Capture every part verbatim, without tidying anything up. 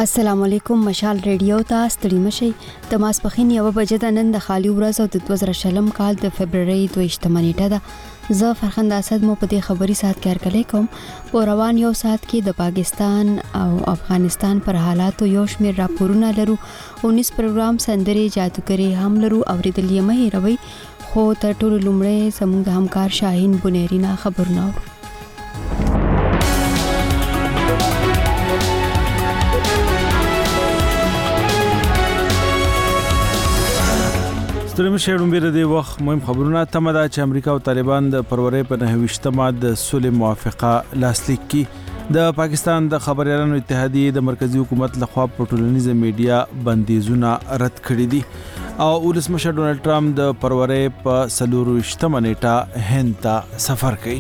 السلام علیکم مشال ریډیو ته ستړي مشي د ماسپخین یو بجې د نن د خالي ورځ او د دوه زره شلم کال د فبرवरी دوه نیټه ده زه فرخنده اسد مو په دې خبري سات کې هرکلی کوم په روان یو سات کې د پاکستان او افغانستان پر حالاتو یو شمېر راپورونه لرو اونیس پروګرام سندري جادوګری هم لرو اوریدل یې مه هیروي خو تر ټولو لومړی زموږ د همکار شاهین بنيرینا خبرونه اورو ستریم شهرون بیره دی وخت مهم خبرونه تمه ده چې امریکا او طالبان د فروری په نهویشتمه د صلح موافقه لاسلیک کی د پاکستان د خبريالانو اتحادیه د مرکزی حکومت لخوا په ټولنیزه میډیا بندیزونه رد کړي دي او ولسمشر ډونالد ټرمپ د فروری په څلورویشتمه نیټه هند ته سفر کوي.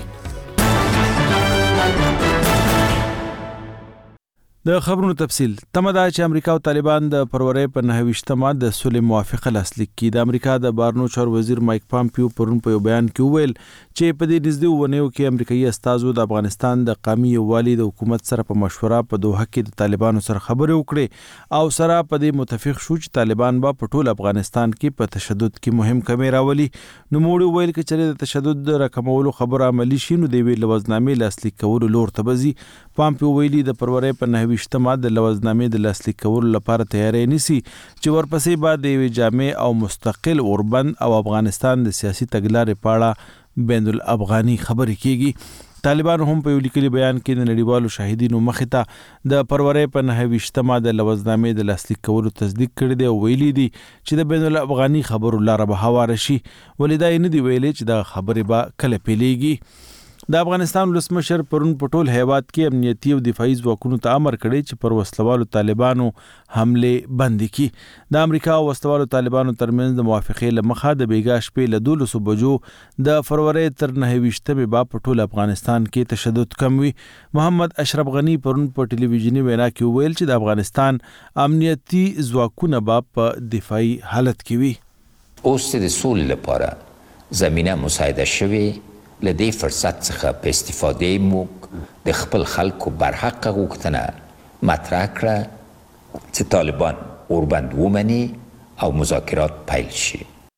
د خبرونو تفصیل تمه ده چې امریکا او طالبان د فروری په نهویشتمه د صلح موافقه لاسلیک کی د امریکا د بارنو چار وزیر مایک پامپیو پرون په یو بیان کې ویل چې په دې نږدې ونیو کې امریکایي استازو د افغانستان د قومي یووالي د حکومت سره په مشوره په دوحه کې د طالبانو سره خبرې وکړي او سره په دې متفق شو چې طالبان به په ټول افغانستان کې په تشدد کې مهم کمی راولي. نو موږ ویل چې د تشدد د راکمولو خبره عملی شي نو د ویل لوزنامې لاسلیک کولو لور ته بزي. پامپیو ویلي د فروری په نهویشتمه د لوزنامې د لاسلیک کولو لپاره تیاری نیسي چې ورپسې بعد د جامع او مستقل اوربند او افغانستان د سیاسي تګلارې پاړه بین الافغاني خبرې کیږي. طالبان هم په یو لیکلي بیان کې د نړیوالو شاهدینو مخې ته د فروری په نهویشتمه د لوزنامې د لاسلیک کولو تصدیق کړی دی او ویلي دي چې د بین الافغاني خبرو لاره به هواره شي ولې دا نه دی ویلي چې د خبرې به کله پیلېږي. د افغانستان ولسمشر پرون په ټول هیواد کې امنیتي او دفاعي ځواکونو ته امر کړی چې پر وسلوالو طالبانو حمله بند کړي. د امریکا او وسلوالو طالبانو ترمنځ د موافقې لمخه د بیګا شپې له دولسو بجو د فروری تر نهویشتمې با په ټول افغانستان کې تشدد کم وي. محمد اشرف غنی پرون په ټلویزیونی وینا کې ویل چې د افغانستان امنیتي ځواکونه با په دفاعي حالت کې وي. اوس د صلح لپاره زمينه مساعده شوي لدی فرصت څخه په استفاده موږ د خپل خلکو برحق غوښتنه مطرح کړه چې طالبان اوربند ومني او مذاکرات پیل شي.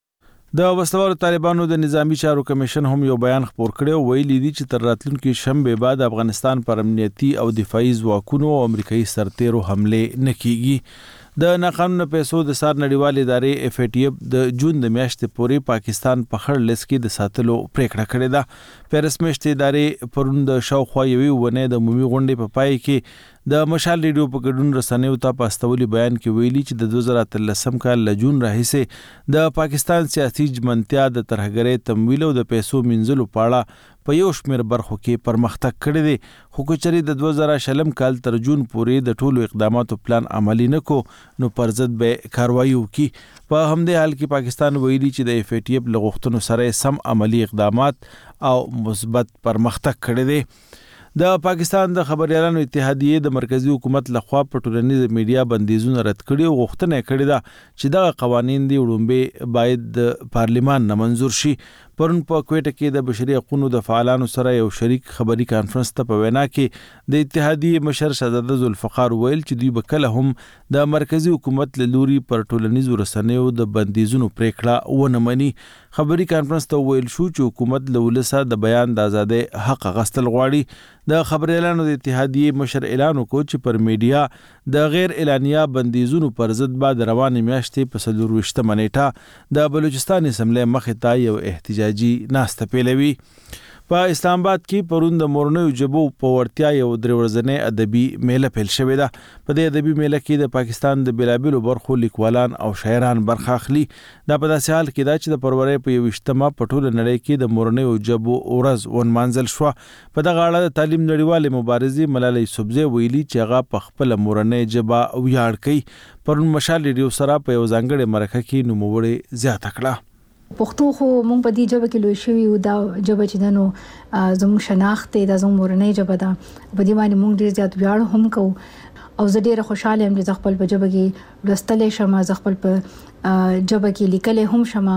د وسلوالو طالبانو د نظامی چارو کمیشن هم یو بیان خپور کړی او ویلي دي چې تر راتلونکي شنبه بعد افغانستان پر امنیتي او دفاعي ځواکونو او امریکایي سرتیرو حمله نه کیږي. د ناقانونه پیسو د سار نړیوال ادارې اف ای ټی اف د جون د میاشتې پورې پاکستان په خړ لیست کې د ساتلو پریکړه کړې ده. پیرس میاشتې ادارې پرون د شاوخوا یوې ونې د عمومي غونډې په پای کې د مشال ریډیو په ګډون رسنیو ته په استولي بیان کې ویلي چې د دوه زره اتلسم کال له جون راهیسې د پاکستان سیاسي جمنتیا د ترهګرۍ تمویل او د پیسو منځلو پاړه په یو شمېر برخو کې پرمختګ کړی دی خو کچري د دوه زره شلم کال تر جون پورې د ټولو اقداماتو پلان عملی نکو نو پر ضد به کاروایی وکړي. په همدې حال کې پاکستان ویلي چې د اف ای ټی اف لغښتنو سره سم عملی اقدامات او مثبت پرمختګ کړی دی. د پاکستان د خبريالانو اتحادیه د مرکزی حکومت لخوا په ټولنیزه میډیا بندیزونه رد کړي او غوښتنه کړې ده چې دغه قوانين دی وړاندې باید د پارلیمان نه منزور شي. پرون په کوټه کې د بشري حقوقو د فعالانو سره یو شریک خبري کانفرنس ته په وینا کې د اتحادیه مشر شهزاده ذوالفقار ویل چې دوی به کله هم د مرکزی حکومت له لوري پر ټولنیزو رسنیو د بندیزونو پریکړه ونه مني. خبري کانفرنس ته ویل شو چې حکومت له ولسه د بیان د ازادۍ حق غوښتل غواړي. د خبريالانو د اتحادیه مشر اعلان وکړ چې پر میډیا د غیر اعلانیه بندیزونو پر ضد بعد روانه میاشتې په څلورویشتمه نیټه د بلوچستان اسمبلی مخې ته یو احتجاجي ناسته پیلوي. په اسلام آباد کې پرون د مورنیو ژبو په ورتیا یو درې ورځنۍ ادبي میله پیل شوې ده. په دې ادبي میله کې د پاکستان د بېلابېلو برخو لیکوالان او شاعران برخه اخلي. دا په داسې حال کې ده چې د فروری په یوویشتمه په ټوله نړۍ کې د مورنیو ژبو ورځ ونمانځل شوه. په دغه اړه د تعلیم نړیوالې مبارزې ملالۍ یوسفزۍ ویلي چې هغه په خپله مورنۍ ژبه ویاړ کوي. پرون مشال ریډیو سره په یو ځانګړې مرکه کې نوموړې زیاته کړه. پښتو خو مونږ په دې ژبه کې لوی شوي او دا ژبه چې دنو زموږ شناخت دی دا زموږ مورنۍ ژبه ده په دې باندې مونږ ډېر زیات ویاړ هم کوو او زه ډېره خوشاله یم چې خپل په ژبه کې لوستلی شم زه خپل په ژبه کې لیکلی هم شم.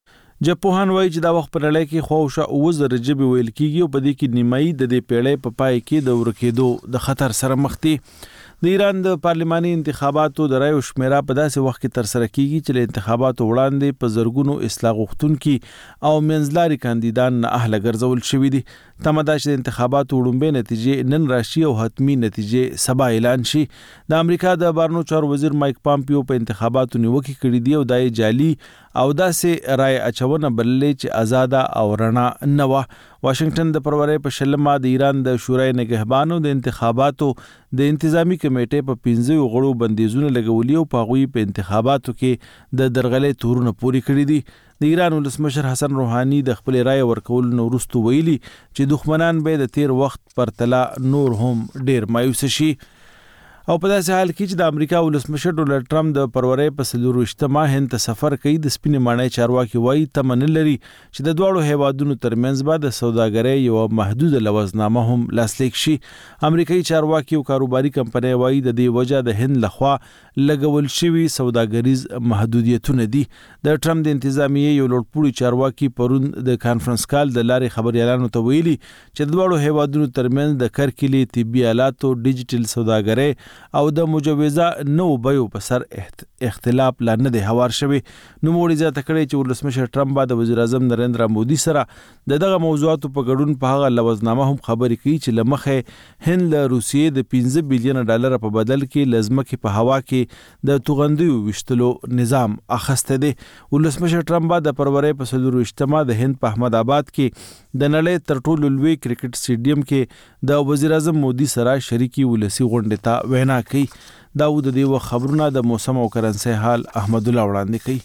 ژبپوهان وایي چې دا وخت په نړۍ کې خواوشا اووه زره ژبې ویل کېږي او په دې کې نیمایي د دې پیړۍ په پای کې د ورکېدو د خطر سره مخ دي. د ایران د پارلماني انتخاباتو د رایو شمیره په داسې وخت کې تر سره کیږي چې له انتخاباتو وړاندې په زرګونو اصلاح غوښتونکي او منځلاري کاندیدان نه اهله ګرځول شوي دي. تمه ده چې د انتخاباتو وړاندې نتیجې نن راشي او حتمی نتیجې سبا اعلان شي. د امریکا د بهرنیو چارو وزیر مایک پامپیو په انتخاباتو نیوکه کړې دی او دای جعلي او داسې رای اچونه بللې چې آزاده او رڼا نه و. واشنگټن د فروری په شلمه د ایران د شورای نگهبانو د انتخاباتو د انتظامی کمیټې په پنځه غړو بندیزونه لګولي او په غوي په انتخاباتو کې د درغلې تورونه پوری کړی دي. د ایران ولسمشر حسن روحاني د خپل رای ورکول نو وروسته ویلي چې دښمنان به د تیر وخت پر تلا نور هم ډیر مایوس شي. او په داسې حال کې چې د امریکا ولسمشر ډونالد ټرمپ د فروری په څلورویشتمه هند ته سفر کوي، د سپینې ماڼۍ چارواکي وایي تمه نه لري چې د دواړو هیوادونو ترمنځ به د سوداګرۍ یو محدوده لوزنامه هم لاسلیک شي. امریکایي چارواکي او کاروباري کمپنۍ وایي د دې وجه د هند لخوا لګول شوي سوداګریز محدودیتونه دي. د ټرمپ د انتظامیې یو لوړپوړي چارواکي پرون د کانفرنس کال د لارې خبريالانو ته ویلي چې د دواړو هیوادونو ترمنځ د کرکلي طبي آلاتو ډیجیټل سوداګرۍ او د مجوزه نو بیو په سر اختلاف لا نه دی هوار شوی. نو موږ زیاته کړی چې ولسمشر ټرمپ بعد وزیر اعظم نریندرا مودي سره د دغه موضوعاتو په ګډون په هغه لوزنامه هم خبرې کوي چې لمخه هند له روسیې د پنځه بلین ډالر په بدل کې لزمکه په هوا کې د توغندیو وشتلو نظام اخسته دی. ولسمشر ټرمپ بعد د فروری په څلورویشتمه د هند په احمد آباد کې د نړۍ تر ټولو لوی کرکټ سټیډیم کې د وزیر اعظم مودي سره شریکي ولسی غونډه ته وینا کوي. داود دیو خبرونه د موسم او کرنسي حال احمد الله وړاندې کوي.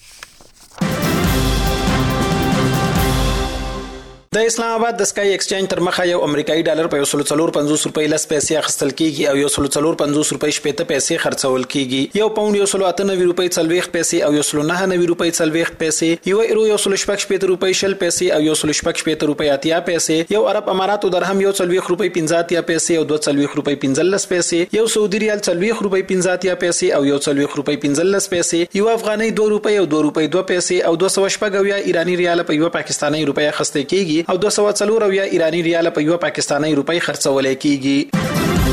د اسلام آباد د سکای ایکسچینج تر مخه یو امریکایي ډالر په یو سل څلور پنځوس روپۍ لس پیسې اخیستل کیږي او یو سل څلور پنځوس روپۍ شپږ پیسې خرڅول کیږي. یو پاوند یو سل اته نوي روپۍ څلوېښت پیسې او یو سل نه نوي روپۍ څلوېښت پیسې، یو ایرو یو سل شپږ شپږ روپۍ شل پیسې او یو سل شپږ شپږ روپۍ اتیا پیسې، یو عرب اماراتو درهم یو څلوېښت روپۍ پنځه اتیا پیسې او دوه څلوېښت روپۍ پنځلس پیسې، یو سعودي ریال څلوېښت روپۍ پنځه اتیا پیسې او یو څلوېښت روپۍ پنځلس پیسې، یو افغاني دوه روپۍ او دوه روپۍ دوه پیسې او دوه سوه شپږ اویا ایرانی ریال په یو پاکستاني روپۍ اخیستل کیږي او دوه سوه څلور یا ایرانی ریال په یو پاکستاني روپۍ خرڅول کیږي.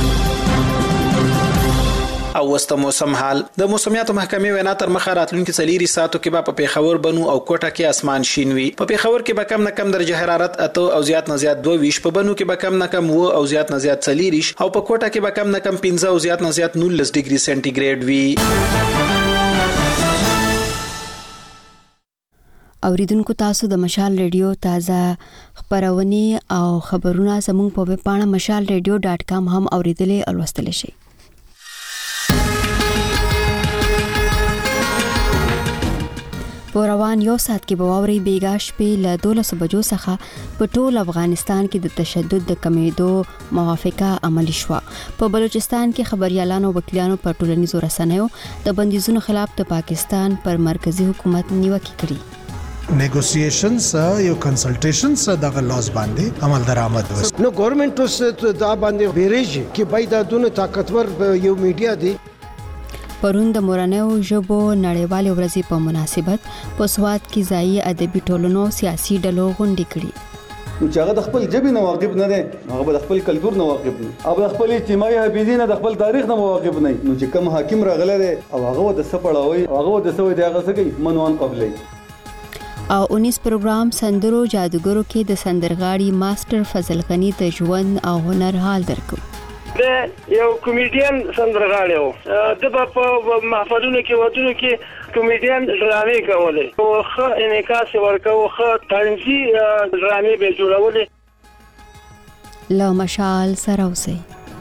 او وسته موسم حال د موسمیاتو محکمې وینا تر مخه راتلونکي څلوري ساعتو کې به په پیښور بنو او کوټه کې اسمان شین وي. په پیښور کې به کم نه کم درجه حرارت اته او زیات نه زیات دوه ویش، په بنو کې به کم نه کم و او زیات نه زیات څلوریش او په کوټه کې به کم نه کم پنځه او زیات نه زیات نولس ډیګري سنټیګریډ وي. اوریدونکو تاسو د مشال ریډیو تازه خبرونه او خبرونه زموږ په ویب پاڼه مشال ریډیو ډاټ کام هم اوریدلې او لوستلی شئ. په روان یو ساعت کې به واورئ بیګا شپې له دولسو بجو څخه په ټول افغانستان کې د تشدد د کمیدو موافقه عملي شوه. په بلوچستان کې خبريالانو او وکیلانو په ټولنیزو رسنیو د بندیزونو خلاف د پاکستان پر مرکزی حکومت نیوکه کړې. نیگوسییشنز یو کنسلټیشنز دغه لاس باندې عمل درآمد وس نو ګورنمنت اوس دا باندې بیرېږي چې باید د دونه طاقتور یو میډیا دی. پرون د مورنیو ژبو نړیوالې ورځې په مناسبت په سوات کې ځایي ادبي ټولنو سیاسي ډلو غونډې کړې. چې هغه د خپل ژبې نه واقف نه دي، هغه د خپل کلتور نه واقف دي، او د خپل اجتماعي حافظې نه د خپل تاریخ نه واقف نه. نو چې کوم حاکم راغلی دی او هغه د سپړاوي هغه د سوي دی هغه څه کوي منوان قبلې. او انیس پروګرام سندرو جادوګرو کې د سندرغاړي ماستر فضل غنی د ژوند او هنر حال درکو. د یو کمیډین سندرغاړی و، د په محفلونو کې ودونو کې کمیډین ډرامې کولې او ښه انعکاس ورکاو، ښه طنزي ډرامې به جوړولې. له مشال سره اوسئ.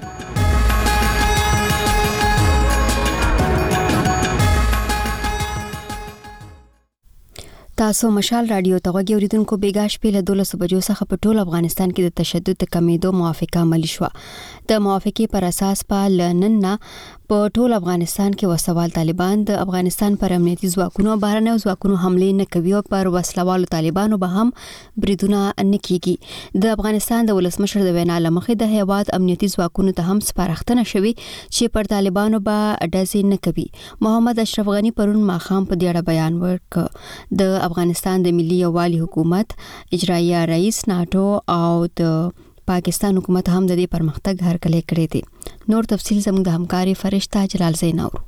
تاسو مشال رادیو ته غوږی اوریدونکو بیګا شپې له دولسو بجو څخه په ټول افغانستان کې د تشدد د کمیدو موافقه عملي شوه. د موافقې پر اساس په لنننا په ټول افغانستان کې وسوال طالبان د افغانستان پر امنیتي ځواکونو بهرنیو ځواکونو حمله نه کوي او پر وسلوالو طالبانو به هم بریدونه نه کیږي. د افغانستان د ولسمشر د وینا لمخې د هیواد امنیتي ځواکونو ته هم سپارښتنه شوې چې پر طالبانو به ډزې نه کوي. محمد اشرف غنی پرون ماښام په دې اړه بیان ورکړ. د افغانستان د ملي یووالي حکومت اجرایي رئیس ناټو او د پاکستان حکومت هم د دې پرمختګ هرکلی کړی دی. نور تفصیل زموږ د همکاري فرشته جلال زین اورو.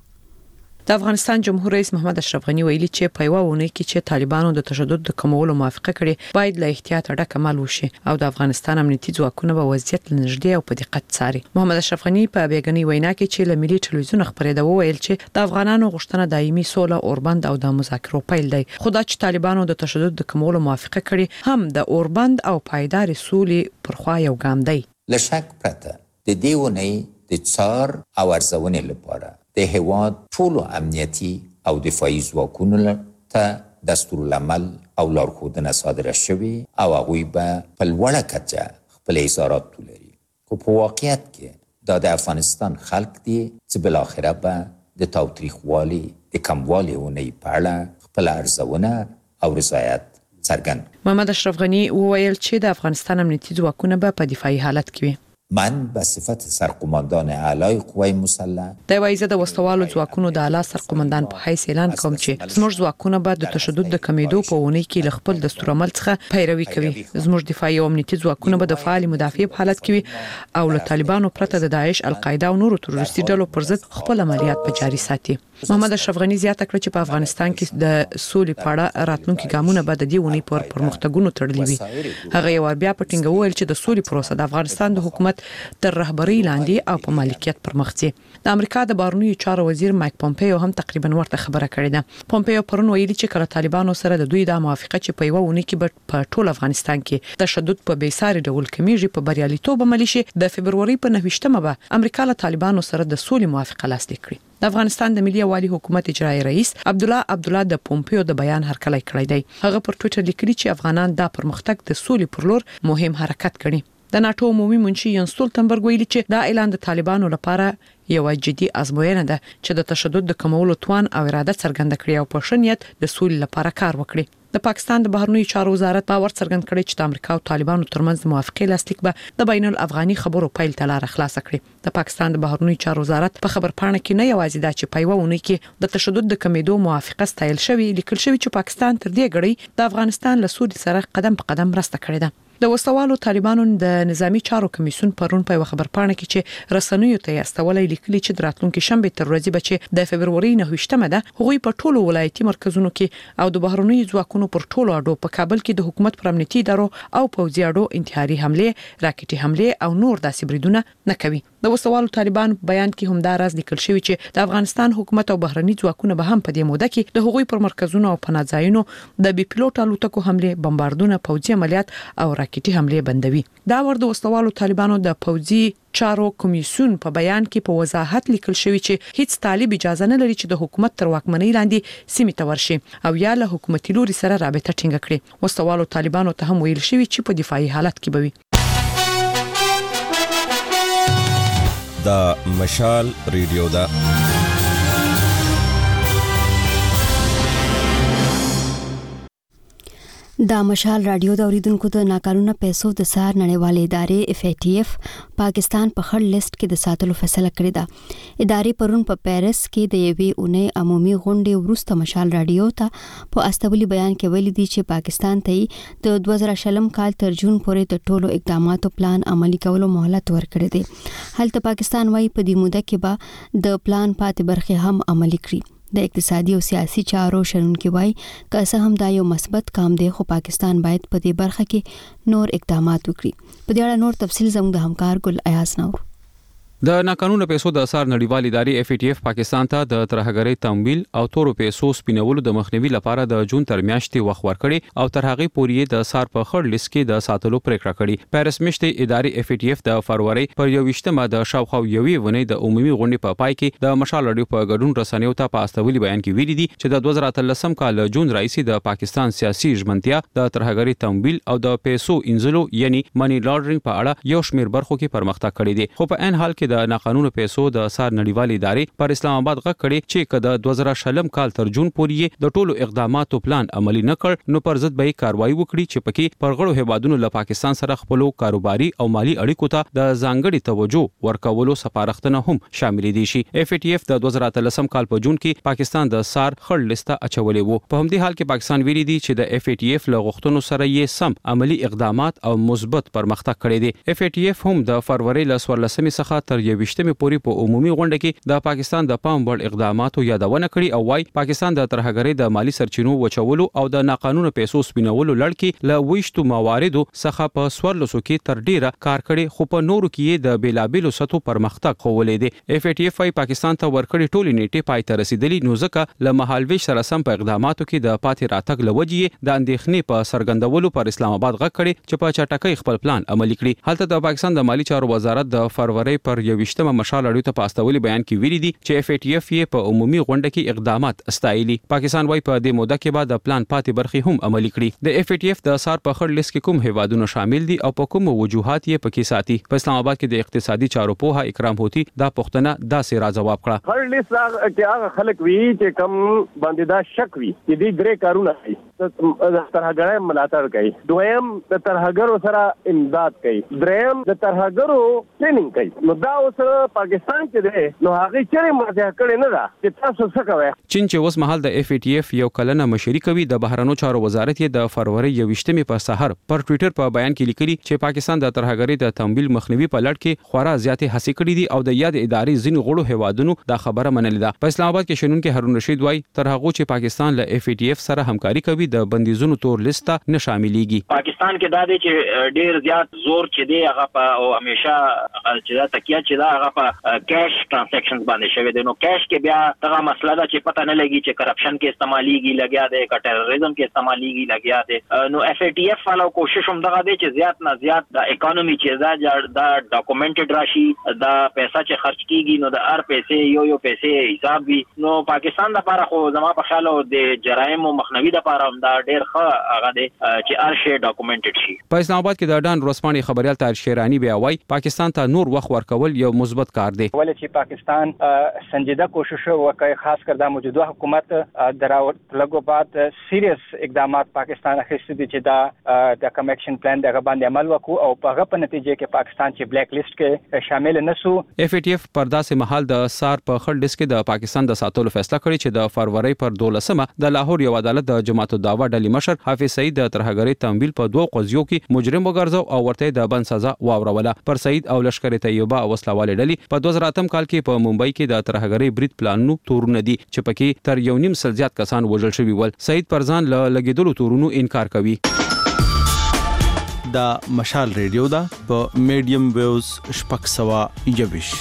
د افغانستان جمهور رئیس محمد اشرف غنی ویلي چې په یو ونه کې چې طالبانو د تشدد د کمولو موافقه کړې باید له احتیاط ډک عمل وشي او د افغانستان امنیتي ځواکونه به وضعیت لنږدې او په دقت څاري. محمد اشرف غنی په بیګنی وینا کې چې له ملي ټلویزیون خبرېده وویل چې د افغانانو غوښتنه دایمي سوله اوربند او د مذاکرو پیل دی. خو دا چې طالبانو د تشدد د کمولو موافقه کړې هم د اوربند او پایدار سولې پرخوا یو ګام دی. لشک پرته د دې ونې د څار او ارزونې لپاره د هیواد ټولو امنیتي او دفاعي ځواکونو ته دستورالعمل او لارښودنه صادره شوې او هغوی به په لوړه کچه خپل اظهارات ولري. خو په واقعیت کې دا د افغانستان خلک دي چې بالاخره به د تاوتریخوالي د کموالي ونې په اړه خپل ارزونه او رضایت څرګند. محمد اشرف غنی وویل چې د افغانستان امنیتي ځواکونه به په دفاعي حالت کې وي. من به صفت سرقماندان اعلای قوای مسلح د وایزه د وسوالو ځواکونو د اعلی سرقمندان په حیث اعلان کوم چې زموږ ځواکونه به د تشدد د کمیدو په ونې کې له خپل دستورالعمل څخه پیروي کوي. زموږ دفاعي او امنیتي ځواکونه به د فعال مدافع په حالت کې وي او له طالبانو پرته د داعش، القاعده او نورو تروریستي ډلو پر ضد خپل عملیات په جاري ساتي. محمد اشرف غنی زیاته کړه چې په افغانستان کې د سولې په اړه راتلونکي ګامونه به د دې ونې پر پرمختګونو تړلي وي. هغه یو بیا په ټینګه وویل چې د سولې پروسه د افغانستان د حکومت تر رهبرۍ لاندې او په مالکیت پر مخ ځي. د امریکا د بهرنیو چارو وزیر مایک پومپیو هم تقریبا ورته خبره کړې ده. پومپیو پرون ویلي چې کله طالبانو سره د دوی د موافقه چې په یو ونه کې په ټول افغانستان کې تشدد په بیساري ډول کمیږي په بریالیتوب عملی شي د فبرवरी په نهمه به امریکا له طالبانو سره د سولې موافقه لاسلیک کړي. د افغانستان د ملي والي حکومت اجرایی رئیس عبدالله عبدالله د پومپیو د بیان هرکلی کړی دی. هغه پر ټوئیټر لیکلي چې افغانان دا پرمختګ د سولې پر لور مهم حرکت کړي. د ناتو عمومي منشي ینس ستولتنبرګ ویلي چې دا اعلان د طالبانو لپاره یو جدي ازموینه ده چې د تشدد د کمولو توان او اراده څرګنده کړي او په ښه نیت د سولې لپاره کار وکړي. د پاکستان د بهرنیو چارو وزارت باور څرګند کړی چې د امریکا او طالبانو ترمنځ د موافقې لاسلیک به د بین الافغاني خبرو پیل ته لار خلاص کړي. د پاکستان د بهرنیو چارو وزارت په خبرپاڼه کې نه یوازې دا چې په یو ونه کې د تشدد د کمیدو موافقه ستایل شوی، لیکل شوی چې پاکستان تر دې غړي د افغانستان له سولې سره قدم په قدم مرسته کړې ده. د وسوالو طالبانو د نظامی چارو کمیسیون پرون په خبرپاڼه کې چې رسنیو ته استولې لیکلي چې د راتلونکي شنبه تر ورځې بچي د فبرवरी نهمه ده هغوی په ټولو ولایتي مرکزونو کې او د بهرنیو ځواکونو پر ټولو اډو په کابل کې د حکومت پر امنیتي ادارو او پوځي اډو انتحاري حمله، راکټي حمله او نور داسې بریدونه نه کوي. د وسوالو طالبان بیان کې هم دا راز لیکل شوی چې د افغانستان حکومت او بهرني ځواکونه به هم په دې موده کې د هغوی پر مرکزونو او پناځایونو د بي پيلوټ الوتکو حمله، بمباردونه، پوځي عملیات او راکټي حمله بندوي. دا ور د وسوالو طالبانو د پوځي چارو کمیسیون په بیان کې په وضاحت لیکل شوی چې هیڅ طالب اجازه نه لري چې د حکومت تر واکمنۍ لاندې سیمې ته ورشي او یا له حکومتي لوري سره رابطه ټینګه کړي. وسوالو طالبانو ته هم ویل شوی چې په دفاعي حالت کې بوي. دا مشال ریډیو دا دا مشال رادیو د اوریدونکو د ناقانونه پیسو د سار نړیوالې ادارې اف ای ټی ایف پاکستان په خړ لیست کې د ساتلو فیصله کړې ده. ادارې پرون په پیرس کې د یوې اونۍ عمومي غونډې وروسته مشال رادیو ته په استولی بیان کې ویلي دي چې پاکستان ته د دوه زره شلم کال تر جون پورې د ټولو اقداماتو پلان عملي کولو مهلت ورکړی دی. هلته پاکستان وايي په دې موده کې به د پلان پاتې برخې هم عملي کړي. د اقتصادي او سیاسي چارو شنونکي وایي که څه هم دا یو مثبت کام دی خو پاکستان باید په دې برخه کې نور اقدامات وکړي. په دې اړه نور تفصیل زموږ د همکار ګل ایاز نور. د ناقانونه پیسو د اثار نړیوالې ادارې اف ای ټی ایف پاکستان ته د ترهګرۍ تمویل او تورو پیسو سپینولو د مخنیوي لپاره د جون تر میاشتې وخت ورکړي او تر هغه پورې د اثار په خړ لیست کې د ساتلو پریکړه کړې. پیرس میاشتې ادارې اف ای ټی ایف د فروری پر یوویشتمه د شاوخوا یوې ونې د عمومي غونډې په پای کې د مشال رادیو په ګډون رسنیو ته په استولی بیان کې ویلي دي چې د دوه زره اتلسم کال جون راځي د پاکستان سیاسي ژمنتیا د ترهګرۍ تمویل او د پیسو انځلو یعنی منی لانډرینګ په اړه یو شمېر برخو کې پرمختګ کړی دی. خو په ان حال کې د ناقانونه پیسو د اثار نړیوالې ادارې پر اسلام آباد غږ کړي چې کله دوه زره شلم کال تر جون پورې د ټولو اقداماتو پلان عملی نه کړ نو پر ضد به کاروایی وکړي چې پکې پرغړو هیوادونو له پاکستان سره خپل کاروباري او مالی اړیکو ته د ځانګړي توجه ورکولو سپارښتنه هم شامل دي شي. اف ای ټی اف د دوه زره اتلسم کال په جون کې پاکستان د سار خړ لیسته اچولې وو. په همدې حال کې پاکستان ویلي دی چې د اف ای ټی اف له غوښتنو سره یې سم عملی اقدامات او مثبت پرمختګ کړی دی. اف ای ټی اف هم د فروری ل څوارلسمې څخه تر یوویشتمې پورې په عمومي غونډه کې د پاکستان د پام وړ اقداماتو یادونه کړې او وايي پاکستان د ترهګرۍ د مالی سرچینو وچولو او د ناقانونه پیسو سپینولو لړ کې له ویشتو مواردو څخه په څوارلسو کې تر ډیره کار کړي خو په نورو کې د بیلابیلو سطحو پرمختګ خوولې دی. اف ای ټی اف پاکستان ته ورکړي ټولې نیټې پای ته رسیدلي نو ځکه له مهالویش سره سم په اقداماتو کې د پاتې راتګ لوجې د اندېښنې په سرګندولو پر اسلام آباد غږ کړي چې په چټکۍ خپل پلان عملي کړي. هلته د پاکستان د مالی چارو وزارت د فروری پر یوویشتمه مشال اړیو ته پاستولي بیان کې ویلي دي چې اف ای ټی اف یې په عمومي غونډه کې اقدامات استایلي. پاکستان وايي په دې موده کې بعد د پلان پاتې برخې هم عملي کړي. د اف ای ټی اف د اثار په خړ لیست کې کوم هیوادونه شامل دي او په کوم وجوهات یې پکې ساتي. په اسلام آباد کې د اقتصادي چارو پوها اکرام هوتی دا پښتنه داسې را جواب کړه. خړ لیست کې هغه خلک وی چې کم باندې دا شک وی چې دې درې کارونه کوي د ترهګرۍ ملاتړ کوي، دویم د ترهګرو سره امداد کوي، دریم د ترهګرو ټریننګ کوي. نو دا اوس پاکستان کې دی نو هغه چیرې مرجع کړي نه ده چې تاسو څه کوئ. چین چې اوس مهال د اف ای ټی اف یو کلنه مشري کوي د بهرنیو چارو وزارت یې د فروری یوویشتمې په سحر پر ټوئیټر په بیان کې لیکلي چې پاکستان د ترهګرۍ د تمویل مخنیوي په لړ کې خورا زیاتې هڅې کړې دي او د یاد ادارې ځینې غړو هیوادونو دا خبره منلې ده. په اسلام آباد کې شنونکو هارون رشید وایي تر هغه چې پاکستان له اف ای ټی اف سره همکاري کوي د بندیزونو تور لیست نه شاملېږي. پاکستان کې دا دی چې ډیر زیات زور چې دی هغه په او همیشه چې دا تکیه چې دا هغه په کیش ټرانزیکشنز باندې شوی دی. نو کیش کې بیا هغه مسله ده چې پته نه لګي چې کرپشن کې استعماليږي لګیا دی که ټیرریزم کې استعماليږي لګیا دی. نو اف ای ټی اف والو کوشش هم دغه دی چې زیات نه زیات د اکانومي چې دا دا ډاکومنټډ راشي، دا پیسې چې خرج کیږي نو د هر پیسې یو یو پیسې حساب وي. نو پاکستان لپاره خو زما په خیال د جرایم او مخنیوي لپاره هم دا ډیر ښه هغه دی چې هر شی ډاکومنټډ شي. په اسلام آباد کې د ډان ورسپانې خبريال طاهر شیرانی بیا وایي پاکستان ته نور وخت ورکول یو مثبت کار دی. ولې چې پاکستان سنجیده کوشش وکړي خاص کر د موجوده حکومت دراوت لګو بعد سیریس اقدامات پاکستان اخیستي دي چې دا د کم اکشن پلان دغه باندې عمل وکړو او په هغه په نتیجه کې پاکستان چې بلیک لیست کې شامل نشو. اف ای ټی اف پر داسې مهال د سار په خړ لیست کې د پاکستان د ساتلو فیصله کړې چې د فروری پر دولسمه د لاهور یو عدالت د جماعت الدعوه ډلې مشر حافظ سعید د ترهګرۍ تمویل په دوه قضیو کې مجرم وګرځاو او ورته د بند سزا واوروله. پر سعید او لشکره طیبه او وسلواله ډلې په دوه زره اتم کال کې په ممبئی کې د ترهګرۍ برید پلانونو تورونه دي چې پکې تر یو نیم سل زیات کسان وژل شوي ول. سعید پر ځان له لګیدلو تورونو انکار کوي. دا مشال ریډیو دا په میډیم ویوز شپږ سوه یوویش.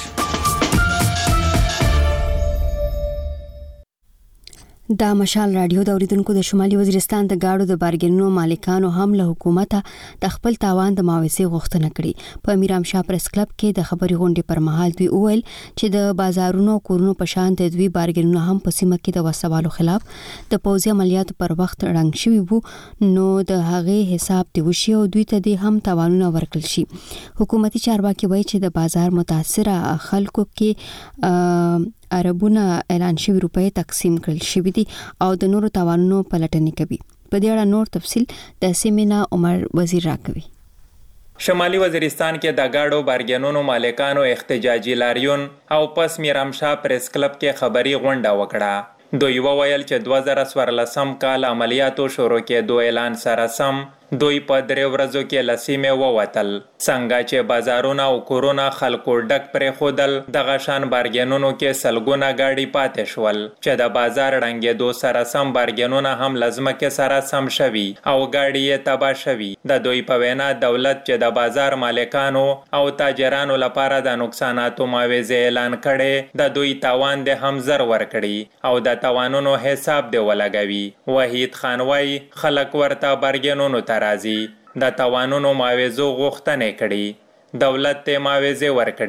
دا مشال رادیو د اوریدونکو د شمالي وزیرستان د گاډو د بارګینونو مالکانو هم له حکومت د خپل تاوان د معاوضې غوښتنه کړې. په میرام شاه پریس کلب کې د خبري غونډې پر مهال دوی وویل چې د بازارونو کورونو په شان د دوی بارګینونو هم په سیمه کې د وسوالو خلاف د پوځي عملیاتو پر وخت رنګ شوی وو نو د هغې حساب دی وشي او دوی ته د هم تاوانونه ورکړل شي. حکومتي چارواکي وایي چې د بازار متاثره خلکو کې عربونه اعلان شوی روپۍ تقسیم کړل شوی دي او د نورو تاوانونو پلټنې کوي. په دې اړه نور تفصیل د سیمینا عمر وزیر راکوي. شمالي وزیرستان کې د گاډو بارګینونو مالکانو احتجاجي لاریون او پس میرام شاه پریس کلب کې خبري غونډه وکړه. دوی وویل چې دوه زره څوارلسم کال عملیاتو شروع کېدو اعلان سره سم دوی په درې ورځو کې لسیمه ووتل. څنګه چې بازارونه او کورونه خلکو ډک پرې خودل دغه شان بارګینونو کې سلګونه گاډي پاتې شول چې د بازار ړنګېدو سره سم بارګینونه هم لازمکه سره سم شوي او گاډي یې تباه شوي. د دوی په وینا دولت چې د بازار مالکانو او تاجرانو لپاره د نقصاناتو معاوضه اعلان کړي د دوی تاوان د هم زر ورکړي او د تاوانونو حساب دی ولګوي. وحید خان وای خلک ورته بارګینونو ته راځي د تاوانونو معاوضو غوښتنې کړي. دولت ته معاوضه ورکړي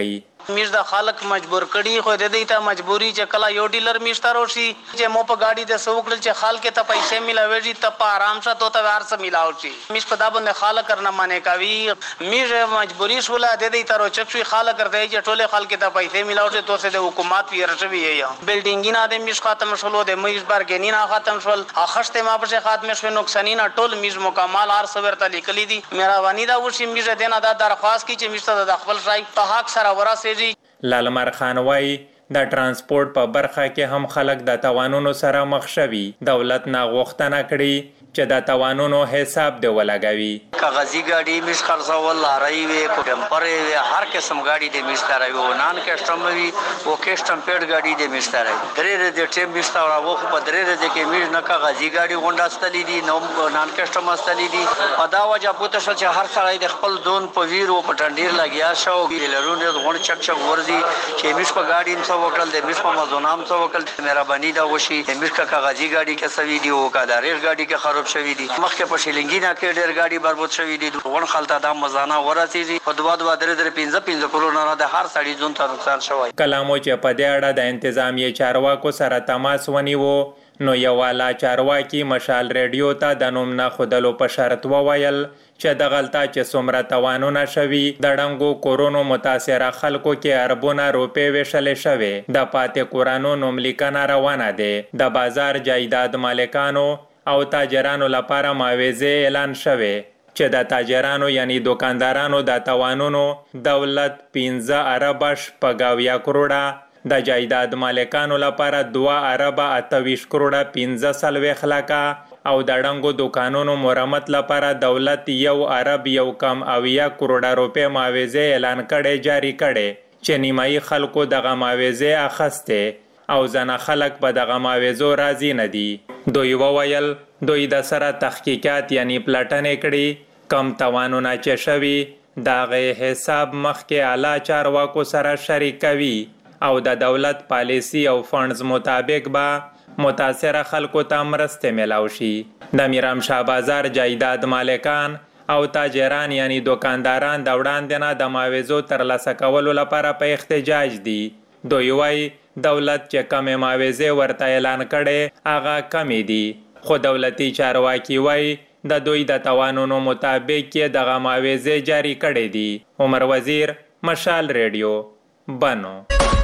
میش د خلک مجبور کړي خو د دې ته مجبوری چې کله یو ډیلر میشتارو شي چې مو په گاډي د سوکل چې خلک ته پیسې ملاوي ته په آرام سره تو ته ارڅ ملاو شي میش په دا باندې خلک کرنا معنی کوي میش مجبوری شول د دې تر چکشي خلک کوي چې ټول خلک ته پیسې ملاو شي تو سه د حکومت پیرشوي یا بلډینګ نه د میش ختم شول د میش برګنی نه ختم شول اخشته ما په ختم شو نقصانینا ټول میش مکمل ار صبر ته لیکلي دي مهرباني دا وشي میش دینه دا درخواست کی چې میش ته د خپل ځای په حق سره ورسېږي. لالمر خان وای د ترانسپورت په برخه کې هم خلک د توانونو سره مخ شوي دولت نه غوښتنه کړي چې د توانونو حساب دی ولګوي. کاغذي ګاډي مش خرڅول لاري وي کومپر وي هر قسم ګاډي د مستر وي او نان کسٹم وي او کسٹم پیډ ګاډي د مستر وي درې د ټیم مستر او خو په درې د کې مش نه کاغذي ګاډي غونډه استلې دي نو نان کسٹم استلې دي په دا وجه پوت شو چې هر سړی د خپل دون په ویرو په ټنډیر لګیا شو لرونه غون چک چک ورزي چې مش په ګاډي څو وکړل د مش په مزونام څو وکړل مهرباني دا وشي مش کا کاغذي ګاډي کې سوي دي او کا د ریل ګاډي کې خراب شوی دي مخکې په شیلنګینا کې ډېر ګاډي برباد شوی دي ون خلتا د مزانه ورسېږي په دوه دوه درې درې پنځه پنځه کرونا نه د هر سړي ځون ته نقصان شوی. کلامو چې په دې اړه د انتظامیه چارواکو سره تماس ونیو نو یو والا چارواکي مشال ریډیو ته د نوم نه خودلو په شرط وویل چې د غلطه چې څومره توانونه شوي د ډنګو کورونو متاثره خلکو کې اربونه روپې ویشلې شوې د پاتې کورانو نوملیکنه روانه ده د بازار جایداد مالکانو او تاجرانو لپاره معاوضه اعلان شوه چې د تاجرانو یعنی دکاندارانو د توانونو دولت پنځه ارب شپږاویا کروڑه د جایداد مالکانو لپاره دوه ارب اتهویشت کروڑه پنځه سلويخ لکه او د ډنګو دکانونو مرمت لپاره دولت یو ارب یو کم اویا کروڑه روپې معاوضه اعلان کړي جاری کړي چې نیمایي خلکو دغه معاوضه اخسته او ځنه خلک په دغه معاوضو راضي نه دي. دوی وویل دوی د سره تحقیقات یعنی پلټنې کړي کم توانونه چې شوي دغه حساب مخکې اعلی چارواکو سره شریک کوي او د دولت پالیسی او فندز مطابق به متاثره خلکو ته مرسته ملاو شي. د میرام شاه بازار جایداد مالکان او تاجران یعنی دکانداران د وړاندې نه د معاوضو ترلاسه کولو لپاره په احتجاج دي. دوی وایي دولت چې کمې معاوضې ورته اعلان کړي هغه کمې دي خو دولتي چارواکي وایي د دوی د توانونو مطابق یې دغه معاوضې جاری کړي دي. عمر وزیر مشال ریډیو بنو.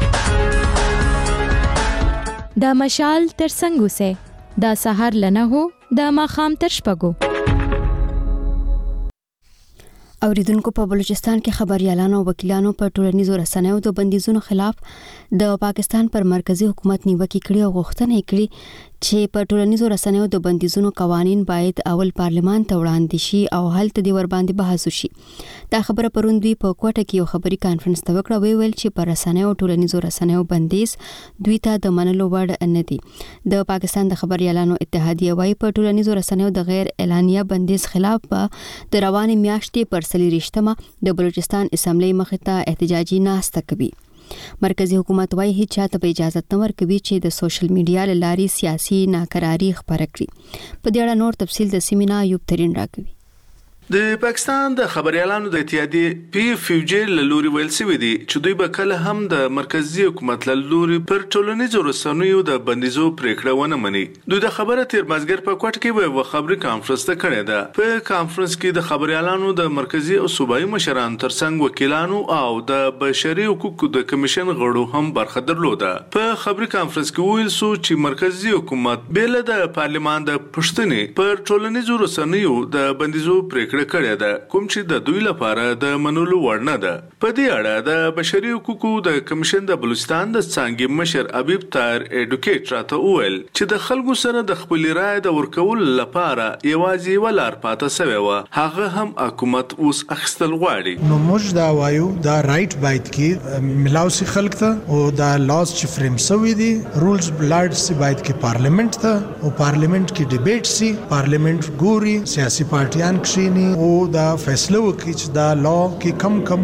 د مشال تر څنګ اوسه د سحر لنه هو د ماخام تر شپږو. اوریدونکو په بلوچستان کې خبريالانو او وکیلانو په ټولنیزو رسنیو د بندیزونو خلاف د پاکستان پر مرکزی حکومت نیوکه کړې او غوښتنه کړې چې په ټولنیزو رسنیو د بندیزونو قوانين باید اول پارلمان ته وړاندې شي او هلته د ور باندې بحث وشي. دا خبره پروندوی په کوټه کې یو خبري کانفرنس ته وکړه ویل چې پر رسنیو ټولنیزو رسنیو بندیز دوی ته د منلو وړ نه دي. د پاکستان د خبريالانو اتحادیه وايي په ټولنیزو رسنیو د غیر اعلانیه بندیز خلاف په د روانې میاشتې پر سلی رښتما د بلوچستان اسمبلی مخې ته احتجاجي ناسته کوي. مرکزی حکومت وايي هیڅ چاته به اجازه نه ورکوي چې د سوشل میډیا لاري سیاسي ناکراری خبره کړي. په دې اړه نور تفصیل د سیمینا ایوب ترين راکوي. د پاکستان د خبريالانو د اتحادیه پی فیوجی لوري ویل سوي دي چې دوی به کله هم د مرکزی حکومت لوري پر ټولنیزو رسنیو د بندیزو پریکړه ونه مني. دوی د خبره تیر مازګر په کوټ کې یو خبري کانفرنس ته کړی ده. په کانفرنس کې د خبريالانو د مرکزی او صوبایي مشران ترڅنګ وکیلانو او د بشري حقوقو د کمیشن غړو هم برخه درلوده. په خبري کانفرنس کې ویل سو چې مرکزی حکومت بیل د پارلمان د پښتنې پر ټولنیزو رسنیو د بندیزو پریکړه کړی ده کوم چې د دوی لپاره د منلو وړ نه ده. په دې اړه د بشري حقوقو د کمیشن د بلوچستان د څنګه مشر حبیب طاهر اډوکیټ راته وویل چې د خلکو سره د خپل رائے د ورکول لپاره یوازې ولار پاتې سوی و هغه هم حکومت اوس اخستل غواړي. نو موږ دا وایو دا رائټ باید کې ملاوسي خلک ته او دا لاس چې فریم سوی دي رولز بلارډ سی باید کې پارلیمنت ته او پارلیمنت کې ډیبیټ سی پارلیمنت ګوري سیاسي پارټیان کښینی او دا فیصله وکړي چې دا لا کې کم کم کمیان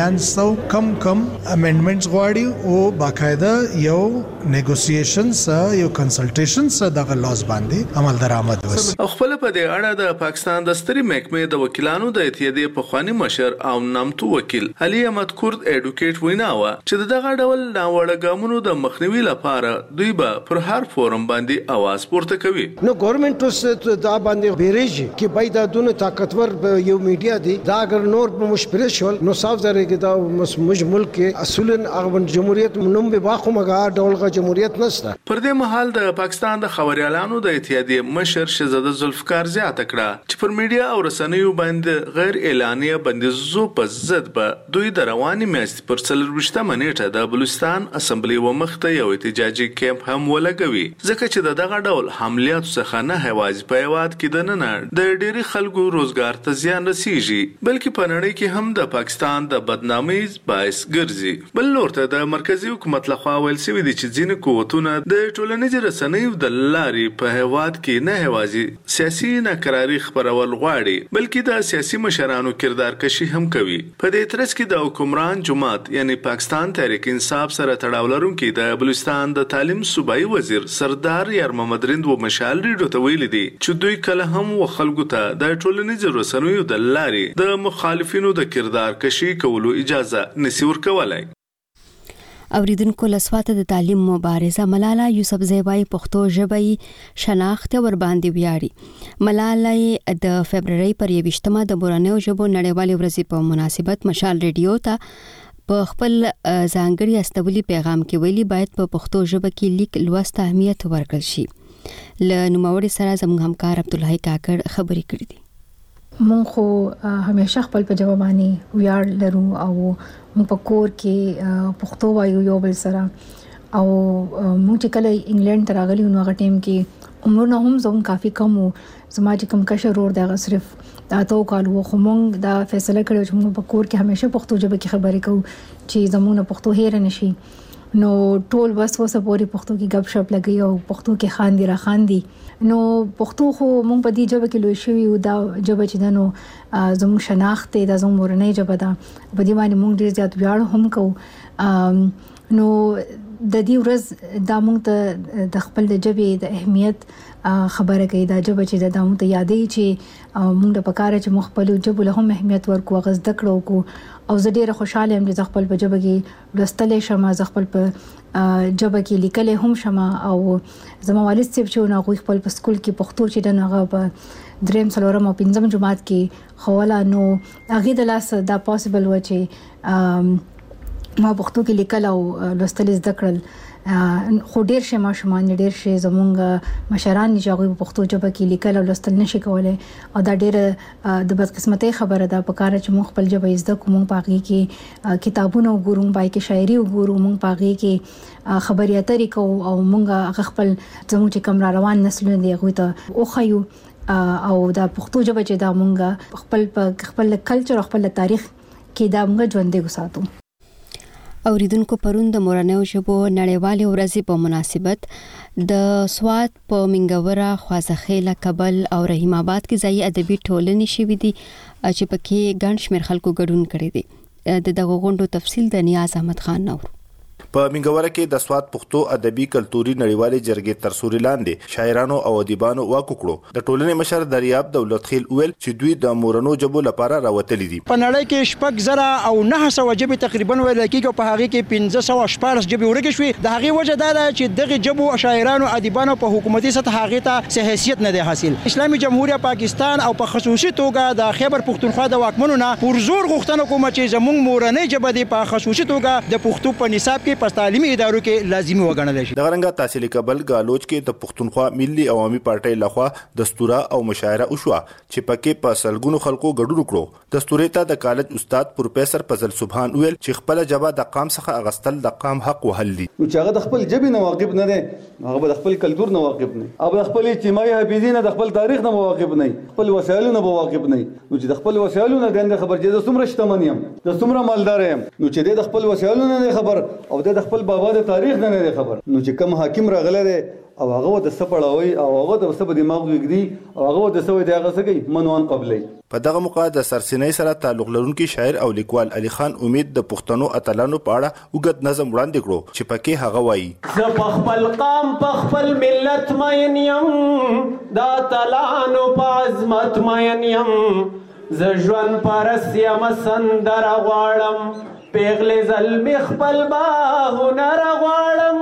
پنځه کم کم امندمنټس غواړي او باقاعده یو نیګوسییشنز یو کنسلټیشنز دغه لاس باندې عمل درآمد وس. خپل په دې اړه د پاکستان د ستري محکمې د وکیلانو د اتحادیې په خواني مشر او نامتو وکیل علي احمد کورد اډوکیټ ویناوه چې دغه ډول ناوړه ګامونو د مخنیوي لپاره دوی به پر هر فورم باندې आवाज پورته کوي. نو ګورنمنت اوس دا باندې بیرېږي چې باید د دونه طاقتور یو میډیا دی دا اگر نور په مشپره شول نو صاف ځای کې دا مج ملک کې اصولا هغه جمهوریت نوم به باخو مګا ډولغه جمهوریت نشته. پر دې مهال د پاکستان د خبريالانو د اتحادیې مشر شهزاده ذوالفقار زیاته کړه چې پر میډیا او رسنیو باندې غیر اعلانیه بندیزو په ضد به دوی د رواني میاشتې پر څلرویشتمه نیټه د بلوچستان اسمبلی و مخته یو احتجاجي کیمپ هم ولګوي ځکه چې دغه ډول حملات څخه نه هواز په یواد کې د نن د ډېری خلکو روزګار ته زیان رسیږي بلکې په نړۍ کې هم د پاکستان د بدنامۍ باعث ګرځي. بل لورته د مرکزی حکومت لخوا ویل شوی دی چې ځینې قوتونه د ټولنیزو رسنیو د لارې په هواد کې نه هوازي سیاسي ناکراری خبرول غواړي بلکې د سیاسي مشرانو کردار کشي هم کوي. په دې ترڅ کې د حکمران جماعت یعنی پاکستان تحریک انصاف سره تړاو لرونکي د بلوچستان د تعلیم صوبایي وزیر سردار یار محمد رند و مشال ریډو ته ویلي دي چې دوی کله هم و خلکو ته د ټولنیزو رسنیو د لارې د مخالفینو د کردار کشي کولو اجازه نسی ورکولای. اوریدونکو لسواته د تعلیم مبارزه ملاله یوسفزۍ وای پښتو ژبې شناخت ور باندې ویاړي. ملاله د فبرवरी پر یوشتمه د مورنیو ژبو نړیوالې ورځې په مناسبت مشال ریډیو ته په خپل ځانګړي استولي پیغام کې ویلي باید په پښتو ژبه کې لیک لوست اهمیت ورکړل شي. ل نوموړي سره زموږ همکار عبدالحی کاکړ خبرې کړې دي. مونږ خو همیشه خپل په جوابانی ویاړ لرو او مونږ په کور کې پښتو وایو یو بل سره او مونږ چې کله انګلند ته راغلي نو هغه ټیم کې عمرونه هم زموږ کافي کم وو. زما چې کوم کشر ور دغه صرف تاسو کالو خو مونږ دا فیصله کړو چې مونږ په کور کې همیشه پښتو ژبه کې خبرې کوو چې زموږ پښتو هیر نشي. نو ټول بس وسه پوری پښتو کې غب شپ لګي او پښتو کې خاندي را خاندي. نو پښتو خو مونږ په دې ژبه کې لوي شوی او دا ژبه چې دنو زموږ شناخت د زموږ مورنۍ ژبه ده په دې باندې مونږ ډیر زیات ویاړ هم کوو. نو د دې ورځ د مونږ ته د خپل د ژبې د اهمیت خبره کوي دا ژبه چې د دمو ته یادې چې مونږ د پکاره چې مخبل ژبه له هم اهمیت ورکو غز دکړو کو او زه ډیره خوشاله یم چې خپل په ژبه کې لوستلې شم ز خپل په ژبه کې لیکلې هم شم او زما والد صاحب چې نو خپل په سکول کې پښتو چې دغه په دریم څلورم او پنځم جماعت کې خوله نو هغه د لاس دا پوسیبل و چې ما پښتو کې لیکل او لوستل زده کړل. خو ډیر شي ماشومان ډیر شي زمونږ مشران چې هغه په پښتو ژبه کې لیکل او لوستل نشي کولای او دا ډیر د بدقسمتۍ خبره ده. په کار چې مونږ خپل ژبه زده کوم په هغه کې کتابونه وګورو پای کې شاعري وګورو مونږ په هغه کې خبري اترې کوو او مونږ خپل زموږ چې کوم را روان نسلونه دی هغه ته او خيو او دا پښتو ژبه چې دا مونږ خپل خپل کلچر خپل تاریخ کې دا مونږ ژوندې وساتو. اوریدونکو پرون د مورنیو ژبو نړیوالې ورځې په مناسبت د سوات په منګورا خوازخیل کابل او رحیم آباد کې ځای ادبي ټولنې شوې دي چې پکې ګڼ شمېر خلکو ګډون کړی دی. د دغه غونډو تفصیل د نیاز احمد خان نور. په منګوره کې د سواد پښتو ادبي کلتوري نړیوالې جرګې تر سوري لاندې شاعرانو او ادیبانو واکو کړو. د ټولنې مشر دریاب دولت خیل ویل چې دوی د مورنو ژبو لپاره راوتلي دي. په نړۍ کې شپږ زره او نه سوه ژبې تقریبا ویل کېږي په هغه کې پنځه سوه شپاړس ژبې ورکې شوې. د هغې وجه دا ده چې دغه ژبو شاعرانو ادیبانو په حکومتي سطح هغې ته څه حیثیت نه دی حاصل. اسلامي جمهوریت پاکستان او په خصوصي توګه د خیبر پښتونخوا د واکمنو نه پر زور غوښتنه کوي چې زموږ مورنۍ ژبه د په خصوصي توګه د پښتو په نصاب کې په تعلیمي ادارو کې لازمي وګڼل شي. د غرنګ تحصیل کابل گالوچ کې د پښتونخوا ملي عوامي پارټۍ لخوا دستوره او مشاعره وشوه چې پکې په سلګونو خلکو ګډون وکړو. دستورې ته د کالج استاد پروفیسور فضل سبحان ویل چې خپل ژبه د قام څخه اغستل د قام حق وهل دي. نو چې هغه د خپل ژبې نه واقف نه دی هغه د خپل کلچر نه واقف نه هغه د خپل اجتماعي حافظې نه د خپل تاریخ نه واقف نه خپل وسایلو نه واقف نه. نو چې د خپل وسایلو نه د خبر چې د څومره شتمن یم د څومره مالدار یم نو چې د خپل وسایلو نه خبر او د خپل بابا د تاریخ نه نه خبر نو چې کوم حاکم راغله دی او هغه د سپړاوي او هغه د سب دماغ وګدي او هغه د سوي د هغه سګي منوان قبلي. په دغه موقع د سرسینې سره تعلق لرونکي شاعر او لیکوال علي خان امید د پښتنو اتلانو په اړه وګت نظم وړاندې کړو چې پکې هغه وایي: زه په خپل قام په خپل ملت مین یم، د اتلانو په عظمت مین یم، زه ژوند پرست یم سندره غواړم، پیغلې زلمي خپل با هنر غواړم،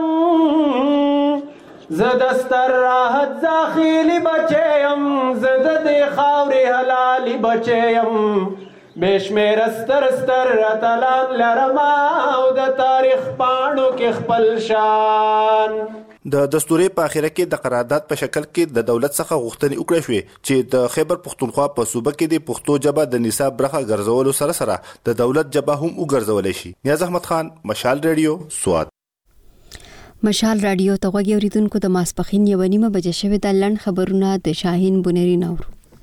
زه د ستر راحت ځاخیلي بچی یم، زه د دې خاورې حلالي بچی یم، بې شمېره ستر ستر اتلان لرم او د تاریخ پاڼو کې خپل شان. د دستوري په اخره کې د قرارداد په شکل کې د دولت څخه غوښتنې وکړې شوې چې د خیبر پښتونخوا په صوبه کې د پښتو ژبه د نصاب برخه ګرځولو سره سره د دولت ژبه هم وګرځولې شي. نیاز احمد خان، مشال ریډیو، سوات. مشال رادیو ته غوږی اوریدونکو د ماسپخین یو نیمه بجې شوې د لړن خبرونه د شاهین بونری نور.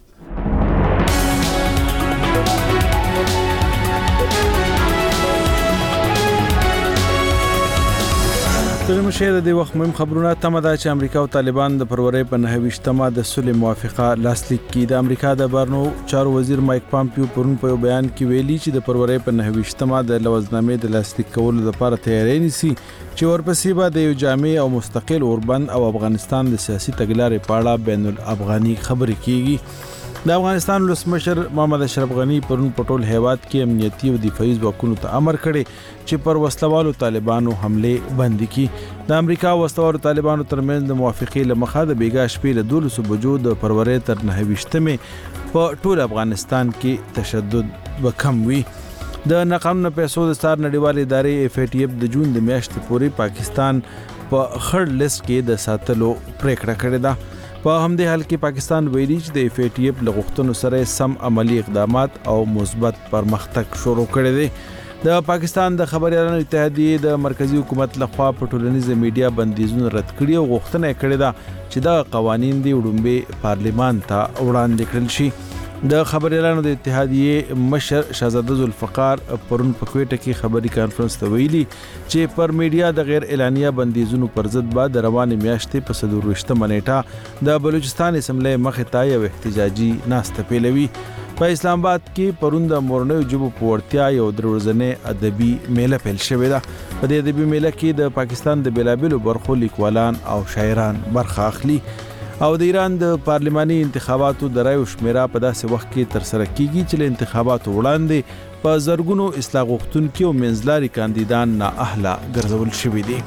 ترمه شه د وخت مهم خبرونه تمه ده چې امریکا او طالبان د فروری په نهه ویشتمه د صلح موافقه لاسلیک کړي. د امریکا د بهرنیو چارو وزیر مایک پامپیو پرون په بیان کې ویلي چې د فروری په نهه ویشتمه د لوزنامې د لاسلیک کولو لپاره تیاری نیسي چې ورپسې به د یو جامع او مستقل اوربند او افغانستان د سیاسي تګلارې په اړه بین الافغاني خبرې کیږي. د افغانستان ولسمشر محمد اشرف غنی پرون په ټول هیواد کې امنیتي او دفاعي ځواکونو ته امر کړی چې پر وسلوالو طالبانو حمله بند کړي. د امریکا وسلوالو طالبانو ترمنځ د موافقې لمخه د بیګا شپې له دولسو بجو د فروری تر نهه ویشتمې په ټول افغانستان کې تشدد وکم وي. د ناقانونه پیسو د ستار نړیوال ادارې اف ای ټی اف د جون د میاشتې پورې پاکستان په خړ لیست کې د ساتلو پریکړه کړې ده. په همدې حال کې پاکستان ویلي چې د اف ای ټی اف لغښتنو سره سم عملی اقدامات او مثبت پرمختګ شروع کړی دی. د پاکستان د خبريالانو اتحادیې د مرکزی حکومت لخوا په ټولنیزه میډیا بندیزونه رد کړي او غوښتنه کړې ده چې دا قوانين د وډمبه پارلیمان ته وړاندې کړل شي. د خبريالانو د اتحادیې مشر شهزاده ذوالفقار پرون په کوټه کې خبري کانفرنس ته ویلي چې پر میډیا د غیر اعلانیه بندیزونو پر ضد بعد روانې میاشتې په څلور ویشتمه نیټه د بلوچستان اسمبلی مخې ته یو احتجاجي ناسته پیلوي. په اسلام آباد کې پرون د مورنیو ژبو په وړتیا یو دروځنې ادبي میله پیل شوې ده. په دې ادبي میله کې د پاکستان د بیلابیلو برخو لیکوالان او شاعران برخه اخلي. او د ایران د پارلماني انتخاباتو د رایو شمیره په داسې وخت کې تر سره کیږي چې له انتخاباتو وړاندې په زرګونو اصلاح غوښتونکي او منځلاري کاندیدان نااهله ګرځول شوي دي.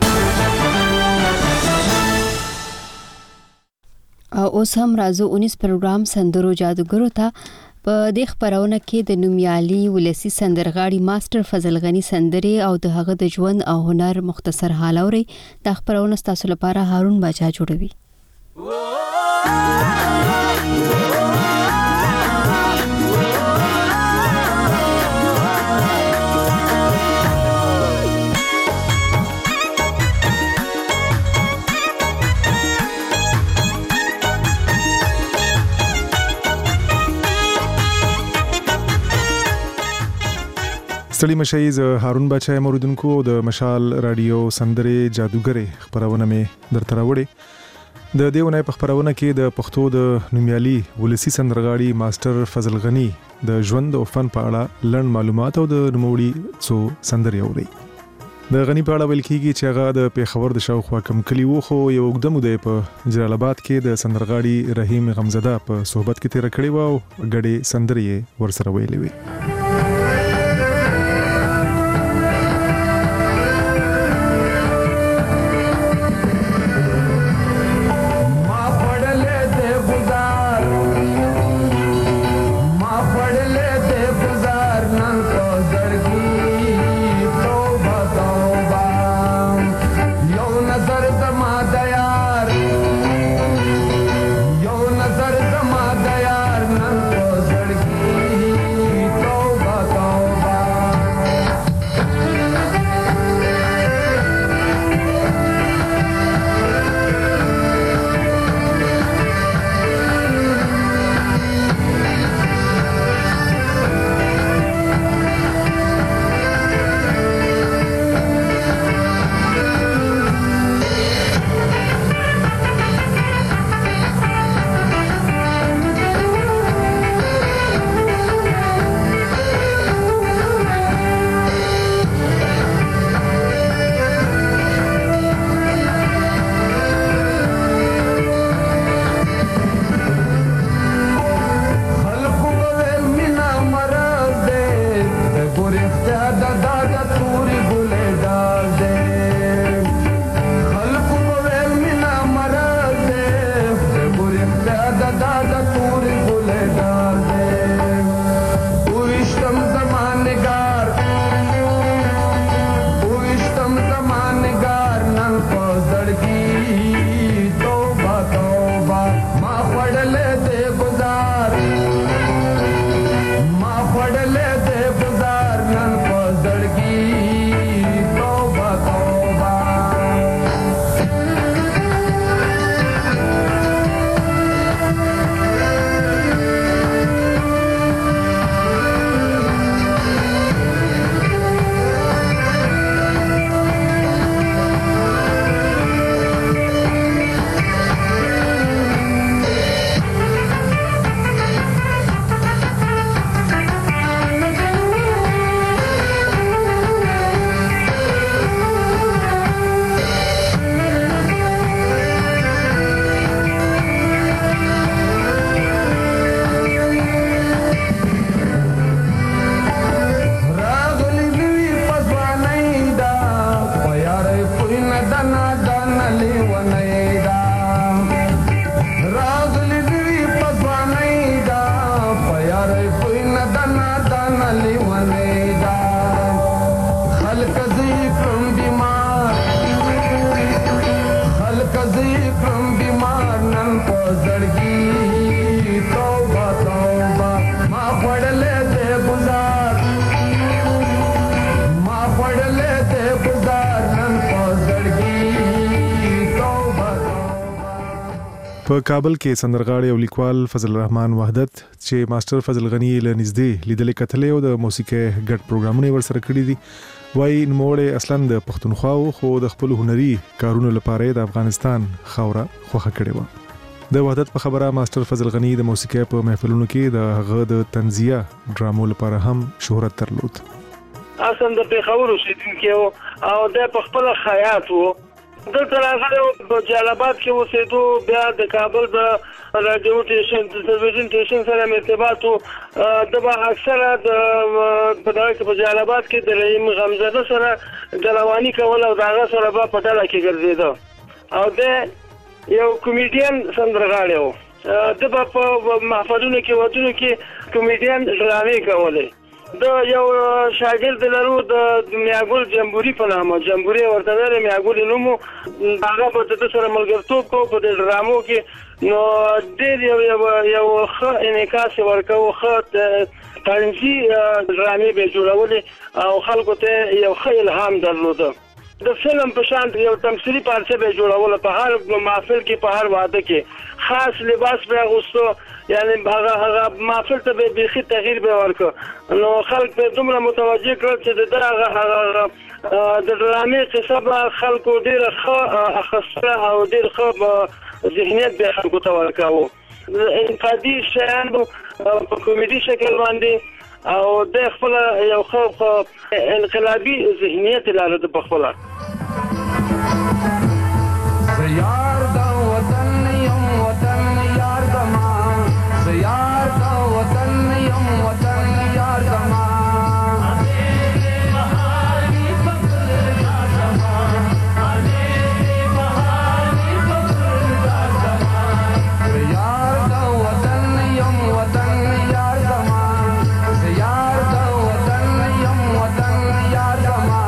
اوس هم راځو اونیس پروګرام سندرو جادوګرو ته. په دې خبرونه کې د نومیالي ولسی سندرغاړي ماستر فضل غنی سندرې او د هغه د ژوند او هنر مختصر حال اوري. د خبرونه تاسو لپاره هارون باچا جوړوي. ستړي مشي ز هارون بچای موریدونکو د مشال رادیو سندرې جادوګرې خبرونه مې درته راوړې. د دیونه په خبرونه کې د پښتو د نومیالي ولسی سندرغاړي ماستر فضل غنی د ژوند او فن په اړه لړن معلومات او د نوموړي څو سندرې اوري. د غنی په اړه ویل کېږي چې هغه د پیښور د شاوخوا کم کلی وو، خو یو وګدمو دی په جلال آباد کې د سندرغاړي رحیم غمزده په صحبت کې تیر کړی و او غړي سندرې ورسره ویلې وي. Yo په کابل کې سندرغاړي او لیکوال فضل الرحمن وحدت چې ماستر فضل غنی له نږدې لیدلې کتلې او د موسیقي ګډ پروګرامونه ورسره کړي دي. وای نوموړی اصلا د پښتونخوا خو د خپل هنري کارونو لپاره د افغانستان خاوره خوښه کړې و. د وحدت په خبره ماستر فضل غنی د موسیقي په محفلونو کې د هغه د طنزیه ډرامو لپاره هم شهرت درلود. اصلا د پیښور اوسیدونکی او د خپل خیاط وو. دلته راغلی په جلالاباد کې اوسېدو، بیا د کابل د رادیو ټیشن د تلویزیون ټیشن سره ارتباط وو. د به اکثره د په دغه کې په جلالاباد کې د رحیم غمزاده سره ګلواني کول او د هغه سره به په ډله کې ګرځېده او د یو کمیډین سندرغاړی و. د به په محفلونو کې ودونو کې کمیډین ډرامې کولې. د یو شاګرد لرو د میاګل جمهوریت په نامه جمهوریت ورته ویل میاګل نومو هغه په دې سره ملګرتوب کو په دې ډرامو کې نو ډېر یو یو ښه انعکاس ورکو ښه طنزي ډرامې به جوړولې او خلکو ته یو ښه الهام درلوده. د فلم په شان یو تمثيلي پارچه به جوړول په هر محفل کې په هر واده کې خاص لباس به اغوستو، یعنی هغه هغه محفل ته به بيخي تغییر به ورکړ نو خلک به دومره متوجه کړ چې د هغه د ډرامې قصه به خلکو ډېر ښه اخیسته او ډېر ښه ذهنیت به خلکو ته ورکاوه. انقادي شیان په کومیډي شکل باندې او د خپل یو ښه انقلابي ذهنیت لري د خپل یار دا وطن یم وطن یار زمان یار دا وطن یم وطن یار زمان انے بہاری فخر دا زمان انے بہاری فخر دا زمان یار دا وطن یم وطن یار زمان یار دا وطن یم وطن یار زمان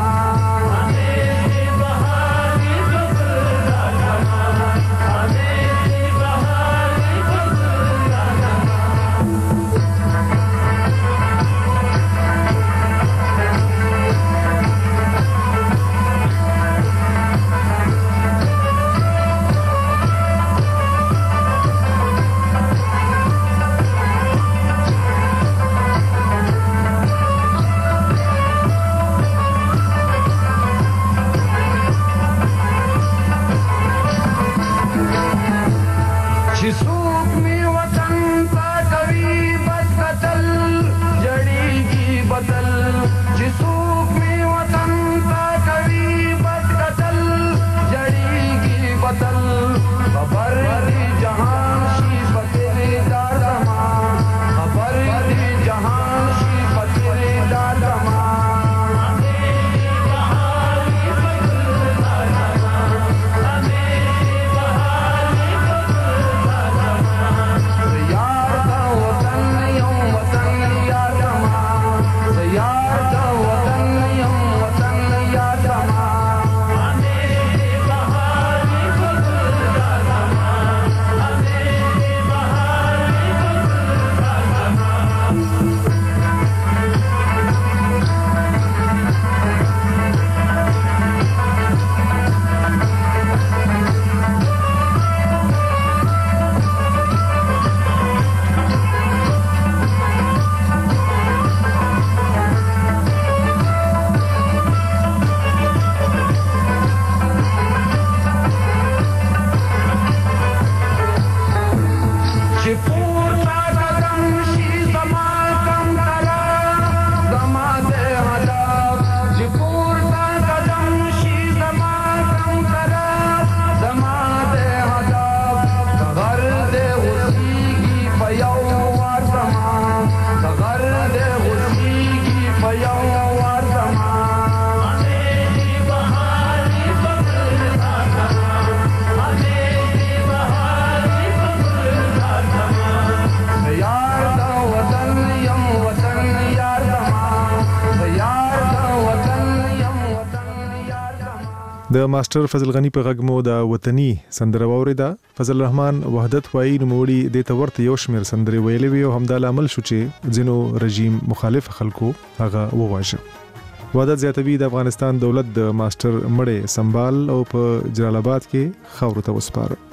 د ماستر فضل غنی په غږ مو د وطني سندره واوریده. فضل الرحمن وحدت وایي نوموړي د تورته یو شمیر سندري ویلې وی او همدا لامل شو چې ځینو رژیم مخالف خلکو هغه وواژه. وحدت زیاتوي د افغانستان دولت د ماستر مړې سنبال او په جلال آباد کې خاورو ته وسپاره.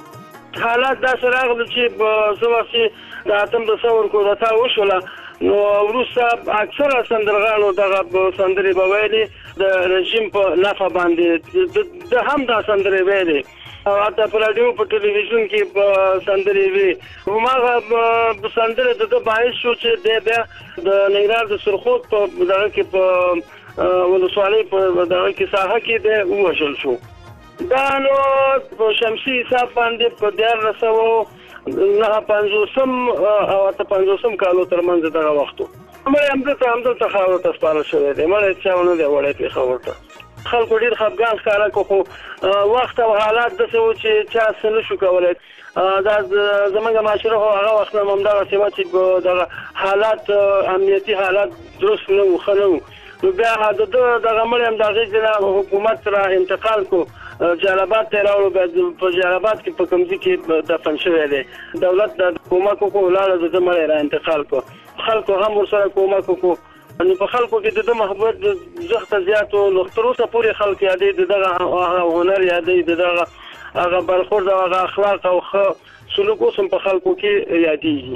حالات دا سره راغلي چې زواسي د اتم د ثور کو راته وشوله نو وروسته اکثره سندرغاړو دغه سندرې به ویلې د رژیم په نفع باندې د هم دا سندرې ویلې او حتی په راډیو په ټلویزیون کې په سندرې وي هماغه سندرې د ده باعث شو چې دی بیا د ننګرهار د سرخود په دغه کې په ولسوالۍ په دغه کې ساحه کې دی ووژل شو. دا نو په شمسي حساب باندې په دیارلس سوه نهه پنځوسم او اته پنځوسم کالو ترمنځ دغه وخت و. مړی همدلته همدلته خاورو ته سپارل شوی دی. مړی چا ونه دی وړی پېښور ته. خلکو ډېر خفګان ښکاره کړو خو وخت او حالات داسې وو چې چا څه نه شو کولی. دا زموږ معاشره خو هغه وخت نه همدغسې وه چې دغه حالات امنیتي حالات درست نه وو، ښه نه وو. نو بیا د ده دغه مړی هم د هغې نه حکومت را انتقال کړو، جلالاباد ته یې راوړو. بیا په جلالاباد کې په کمزي کې دفن شوی دی. دولت د کومک وکړو، ولاړه د ده مړی را انتقال کړو. خلکو هم ورسره کومک وکړو. نو په خلکو کې د ده محبت زښته زیات و. نو تر اوسه پورې خلک یادوي د دغه هنر، یادوي د دغه هغه برخورد او هغه اخلاق او ښه سلوک اوس هم په خلکو کې یادېږي.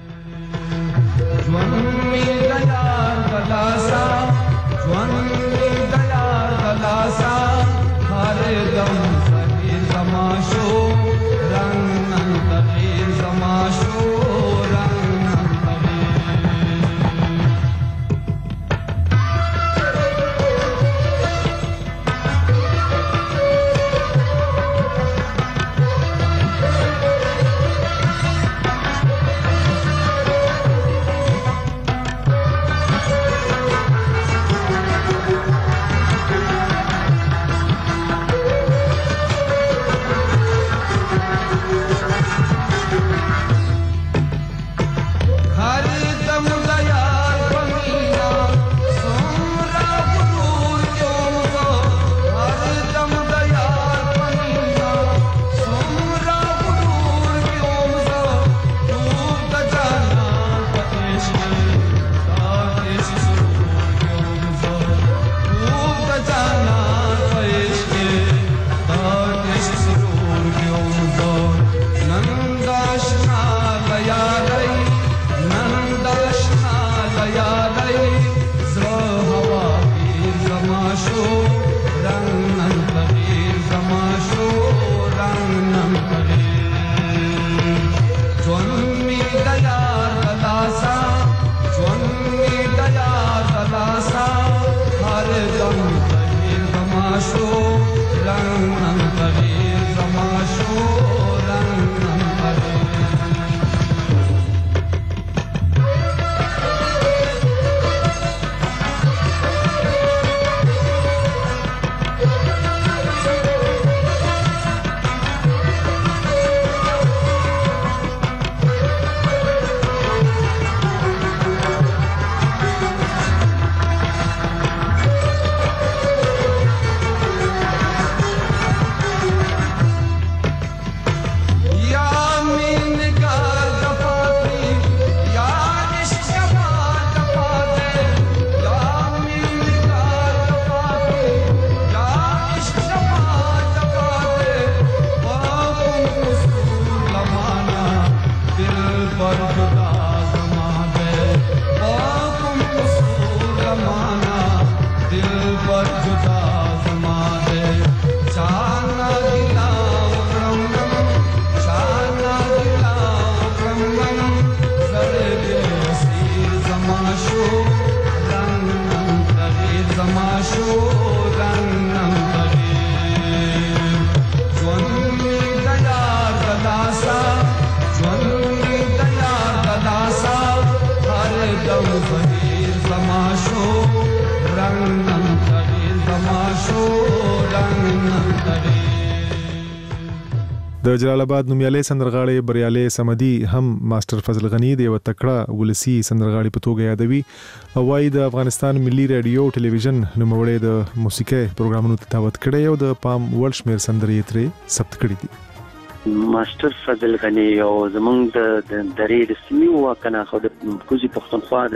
د جلال آباد نومیالي سندرغاړي بریالي سمدي هم ماستر فضل غنی دی او تکړه ولسی سندرغاړي په توګه یادوي او وايي د افغانستان ملي رادیو ټلویزیون نوموړی د موسیقي پروګرامونو ته دعوت کړي او د پام ورلد شمیر سندرې ترې ثبت کړي دي. ماستر فضل غنی او زمونږ د درې د سیمې واکنه خو د کوزي پښتونخوا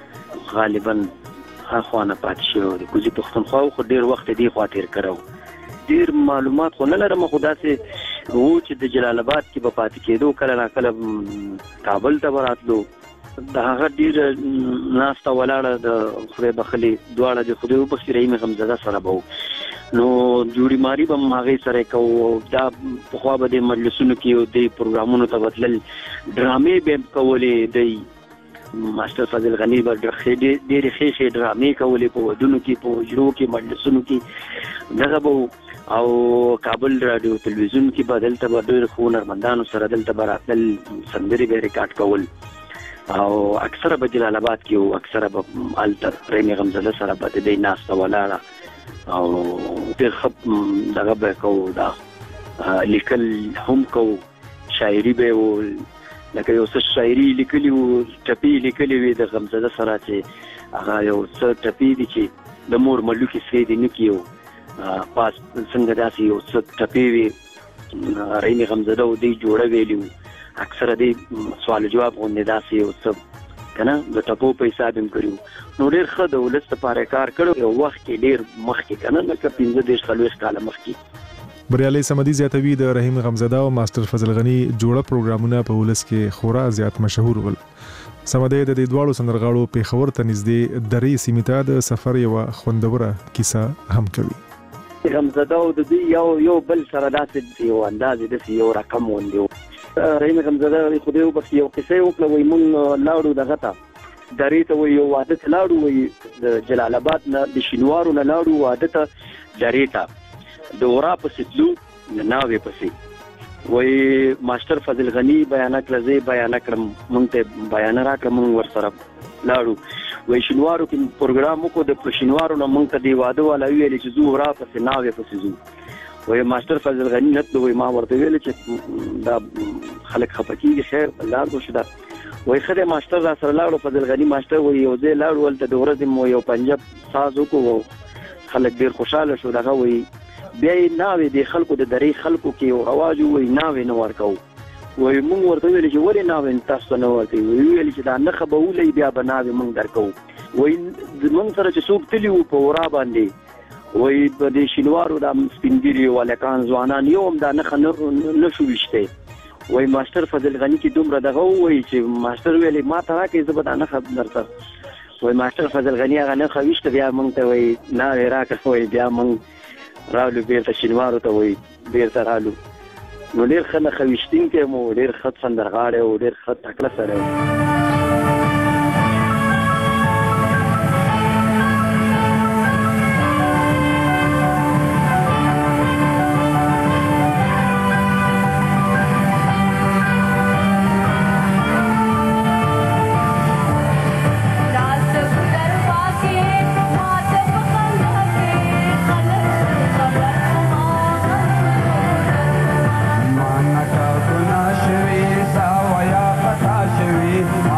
د غالبا خاخوانه پات شو د کوزي پښتونخوا خو ډیر وخت دی خاطر کړو ډیر معلومات خو نه لرم خو داسې وو چې د جلال آباد کې په پاتې کېدو کله نا کله کابل ته وراتلو د هغه ډیر ناسته ولاړه د خدای بخلي دواړه د خدای په رحیم غمزده سره بو نو جوړی ماری به ماغه سره کو دا په خوا به د مجلسونو کې د پروګرامونو ته بدلل ډرامې به کولې د ماستر فضل غنی به ډېرې ښې ډرامې کولې په ودونو کې په حجرو کې مجلسونو کې دغه به او کابل رادیو تلویزیون کې بدل ته ډېر خو نرمندانو سره دلته براتل سندري به ریکارډ کول او اکثره په جلال آباد کې او اکثره په التر رحیم غمزده سره به د ناسته ولاړه او ډېر خپ دغه به کو دا لیکل هم کو شاعري به و لکه یو څه شاعري لیکلي و ټپي لیکلي وي د غمزده سره چې هغه یو څه ټپي دي چې د مور ملوکي سوي دي نه کیو پاس څنګه داسې یو څه ټپي وي رحیم غمزده و دی جوړه ویلي و اکثره دی سوال جواب غوندې داسې یو څه که نه د ټپو په حساب هم کړي نو ډېر ښه د ولس لپاره کار کړی یو وخت کې ډېر مخکې که نه لکه پنځه دېرش څلوېښت کاله مخکې بریالي صمدي زیاتوي د رحیم غمزده او ماستر فضل غنی جوړه پروګرامونه په ولس کې خورا زیات مشهور ول سمدي د دې دواړو سندرغاړو پیښور ته نږدې درې سیمې ته د سفر یوه خوندوره کیسه هم کوي غمزده او د دوی یو یو بل سره داسې یو اندازې داسې یو رقم غوندې رحیم غمزده خدای وبخښي یو کیسه یې وکړه وایي مونږ لاړو دغه ته درې ته وایي یو واده ته لاړو وایي د جلال آباد نه د شینوارو نه لاړو واده ته درې ته د ورا پسې تلو د ناوې پسې وایي ماسټر فضل غنی بیانه کړه زه بیانه کړم مونږ ته بیانه راکړه مونږ ورسره لاړو وایي شینوارو کې پروګرام وکړو د شینوارو نه مونږ ته د واده والا ویلې چې ځو ورا پسې ناوې پسې ځو وایي ماسټر فضل غنی نتلو وایي ما ورته ویلې چې دا خلک خفه کېږي خیر لاړ شو دا وایي ښه دی ماسټر را سره لاړو فضل غنی ماسټر وایي یو ځای لاړو هلته د ورځې مو یو پنجاب ساز وکړو خلک ډېر خوشحاله شو دغه وایي بیا یې ناوې د خلکو د درې خلکو کې یو رواج وایي ناوې نه ورکوو وایي مونږ ورته ویلې چې ولې ناوې تاسو ته نه ورکوي وایي ویلې چې دا نښه به ولئ بیا به ناوې مونږ درکوو وایي زمونږ سره چې څوک تلي وو په ورا باندې وایي په دې شینوارو دا سپین ږیري هلکان ځوانان یو هم دا نښه نه شو ویشتی وایي ماسټر فضل غني چې دومره دغه ووایي چې ماسټر ویلې ما ته راکړئ زه به دا نښه درته وایي ماسټر فضل غني هغه نښه ویشته بیا مونږ ته وایي ناوې راکړه وایي بیا مونږ رالو بیرته شینوارو ته وایي بیرته رالو نو ډېر ښه نښه ویشتونکی مو ډېر ښه سندرغاړی و ډېر ښه تکړه سړی و شوی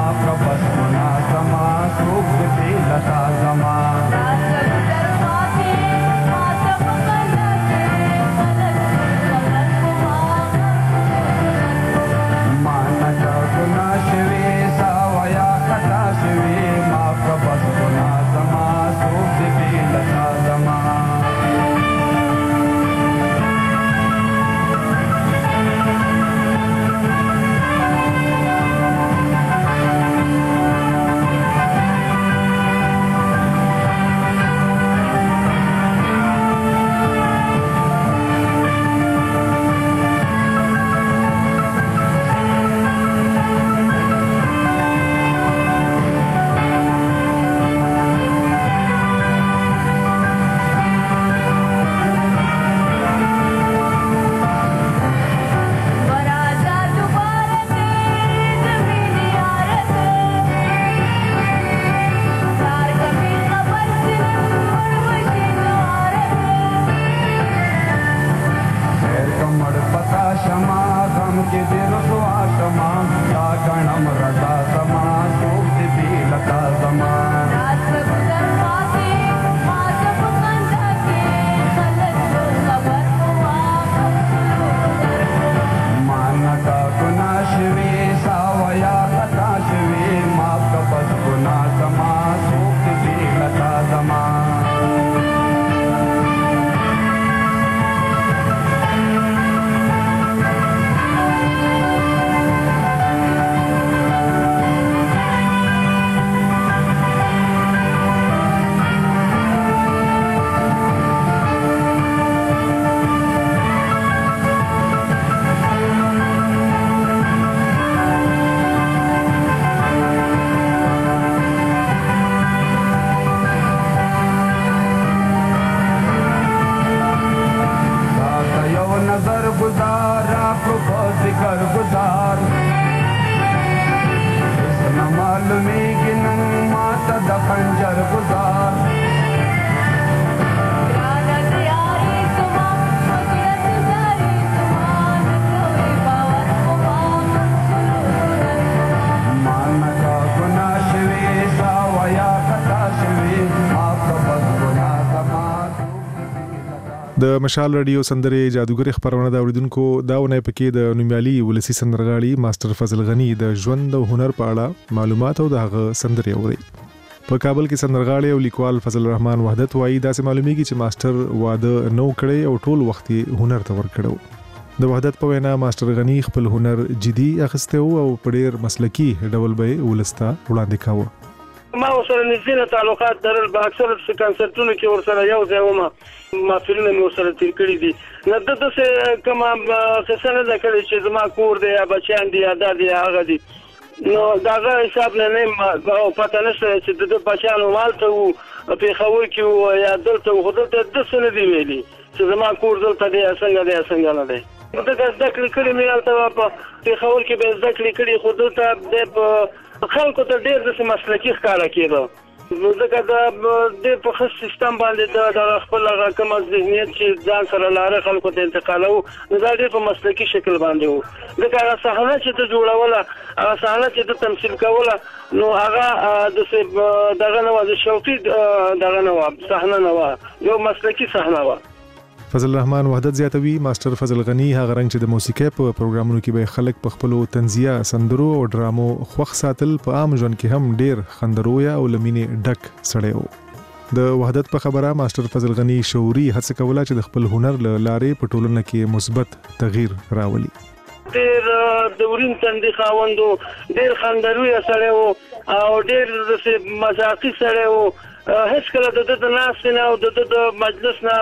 د مشال رادیو سندره جادوګر خبرونه دا اوریدونکو دا ونه پکې د نومیالي ولسی سندرغاړي ماستر فضل غنی د ژوند او هنر په اړه معلومات او دغه سندره اوري. په کابل کې سندرغاړي او لیکوال فضل الرحمن وحدت وایي دا سه معلومیږي چې ماستر واده نو کړي او ټول وخت هنر ته ور کړو. د وحدت په وینا ماستر غنی خپل هنر جدي اخسته او په ډیر مسلکی ډول به ولستا وړاندې کاوه. ما ورسره نږدې تعلقات درل په اکثر کنسرتونو کې ورسره یو ځای ومه محفلونه مې ورسره تیر کړي دي. نه د داسې کومه قصه نه ده کړې چې زما کور دی یا بچیان دي یا دا دي یا هغه دي. نو دغه حساب نه نه پته نشته چې د بچیانو مالته وو پېښور کې وو یا دلته وو. خو دلته داسې نه دي ویلي چې زما کور دلته دی یا څنګه دی یا څنګه نه دی. دغه زده کړې کړې مې هلته په پېښور کې به زده کړې کړي خو دلته دی په خلکو ته ډېر داسې مسلکي ښکاره کېده. ځکه دا ډېر په ښه سیستم باندې د خپل هغه کوم ذهنیت چې ځان سره لاره خلکو ته انتقالوو نو دا ډېر په مسلکي شکل باندې وو. ځکه هغه صحنه چې ته جوړوله هغه صحنه چې ته تمثیل کوله نو هغه داسې دغه نه وه د شوقي دغه نه وه صحنه نه وه یو مسلکي صحنه وه. فضل الرحمن وحدت زیاتوي ماستر فضل غنی هغه رنګ چې د موسیقۍ په پروګرامونو کې به خلک په خپلو طنزیه سندرو او ډرامو خوښ ساتل په عام ژوند کې هم ډیر خندرویا او لمینې ډک سړی و. د وحدت په خبره ماستر فضل غنی شعوري هڅه کوله چې د خپل هنر له لارې په ټولنه کې مثبت تغییر راولي. ډیر دورین تندي خاوندو ډیر خندرویا سړی و او ډیر د مزاقي سړی و. هیڅ کله د د ناس نه او د د مجلس نه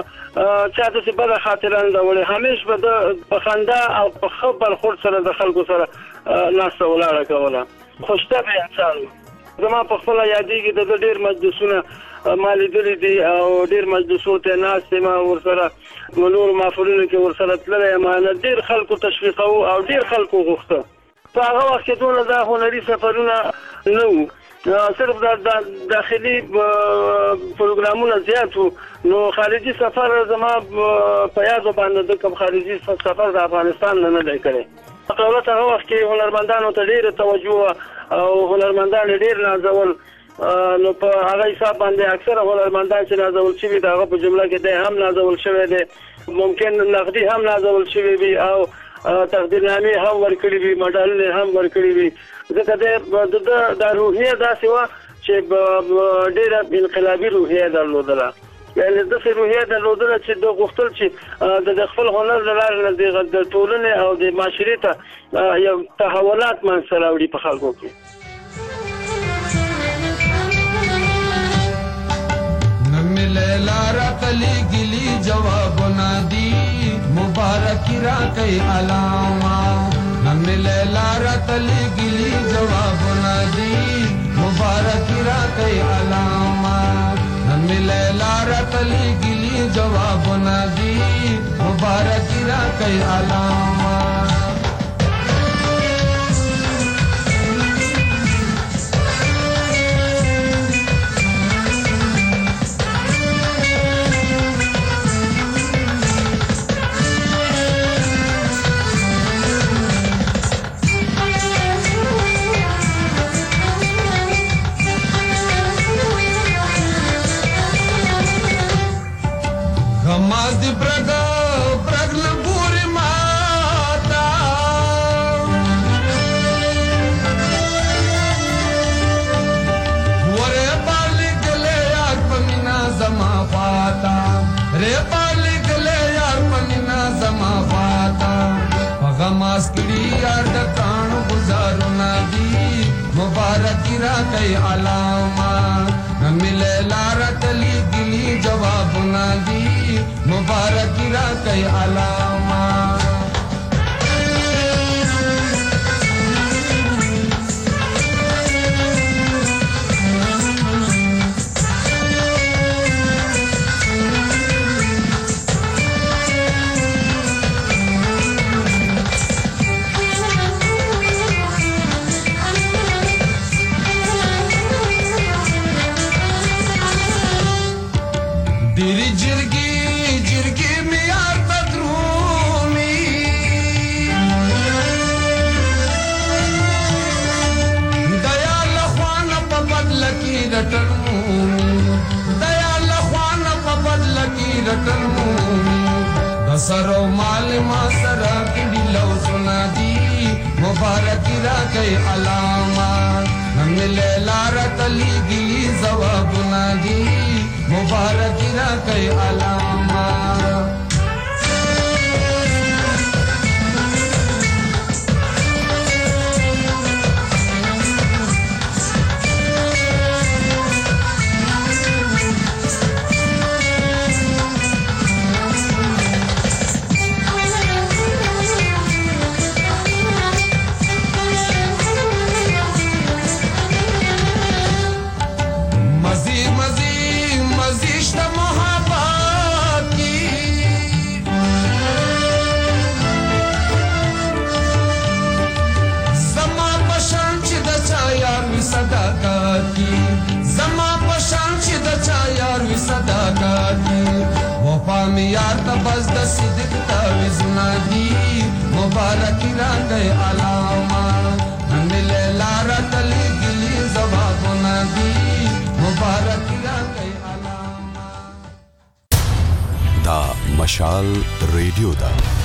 چا د څه بل خاطران دا وړي همیشه به د بخنده او په خبر خور سره د خلکو سره ناس ولاړه کوله. خوشطبع انسان زما په خپل یادېږي د ډیر مجلسونه مالي دلی دي او ډیر مجلسونو ته ناس ما ورسره نور محفلونو کې ورسره تللی یم. ډیر خلکو تشویقو او ډیر خلکو غوښته. په هغه وخت کې دونه دا هنري سفرونه نه وو صرف د داخلي پروګرامونه زیات وو. نو خارجي سفر زما په یاد باندې د کوم خارجي سفر د افغانستان نه نه دی کړی. دولت هغه وخت کې هنرمندانو ته ډېره توجه او هنرمندان ډېر نازول. نو په هغه حساب باندې اکثره هنرمندان چې نازول شوي د هغه په جمله کې دی هم نازول شوی دی. ممکن نقدي هم نازول شوی وي او تقدیرنامې هم ورکړي وي مډالونه هم ورکړي وي. ځکه د د روحیه داسې وه چې ډېره انقلابي روحیه درلودله. یعنې داسې روحیه درلودله چې د غوښتل چې د خپل هنر له لارې نه د ټولنې او د معاشرې ته یو تحولات منځته راوړي په خلکو کې. نه ملې لاره تلې ګلي جوابونه دي مبارکي راکئ علامه. نه ملې لاره تلې ګلي جوابونه دي مبارکي راکئ علامه. نه ملې لاره تلې ګلي جوابونه دي مبارکي راکئ علامه. Madi braga bragle buri mata Ware bali gale yaar pamina zama fata Re bali gale yaar pamina zama fata Pagamas kiri yaar da pran guzaruna di Mubarak ra kai alama Na mile lara tali gili jawabuna di मुबारक रा कई अलामा दिरी जिरगी जिरगी में यार बदरूनी سرو مال ما سرا کړي لو سنا دي مبارک را کوي علامه ممله لار تلی ګلی جواب ندي مبارک را کوي علامه یار ته بس د صدق تعویذ ندی مبارک را گئے علامه مل لار تلی گلی جواب ندی مبارک را گئے علامه دا مشال ریډیو دا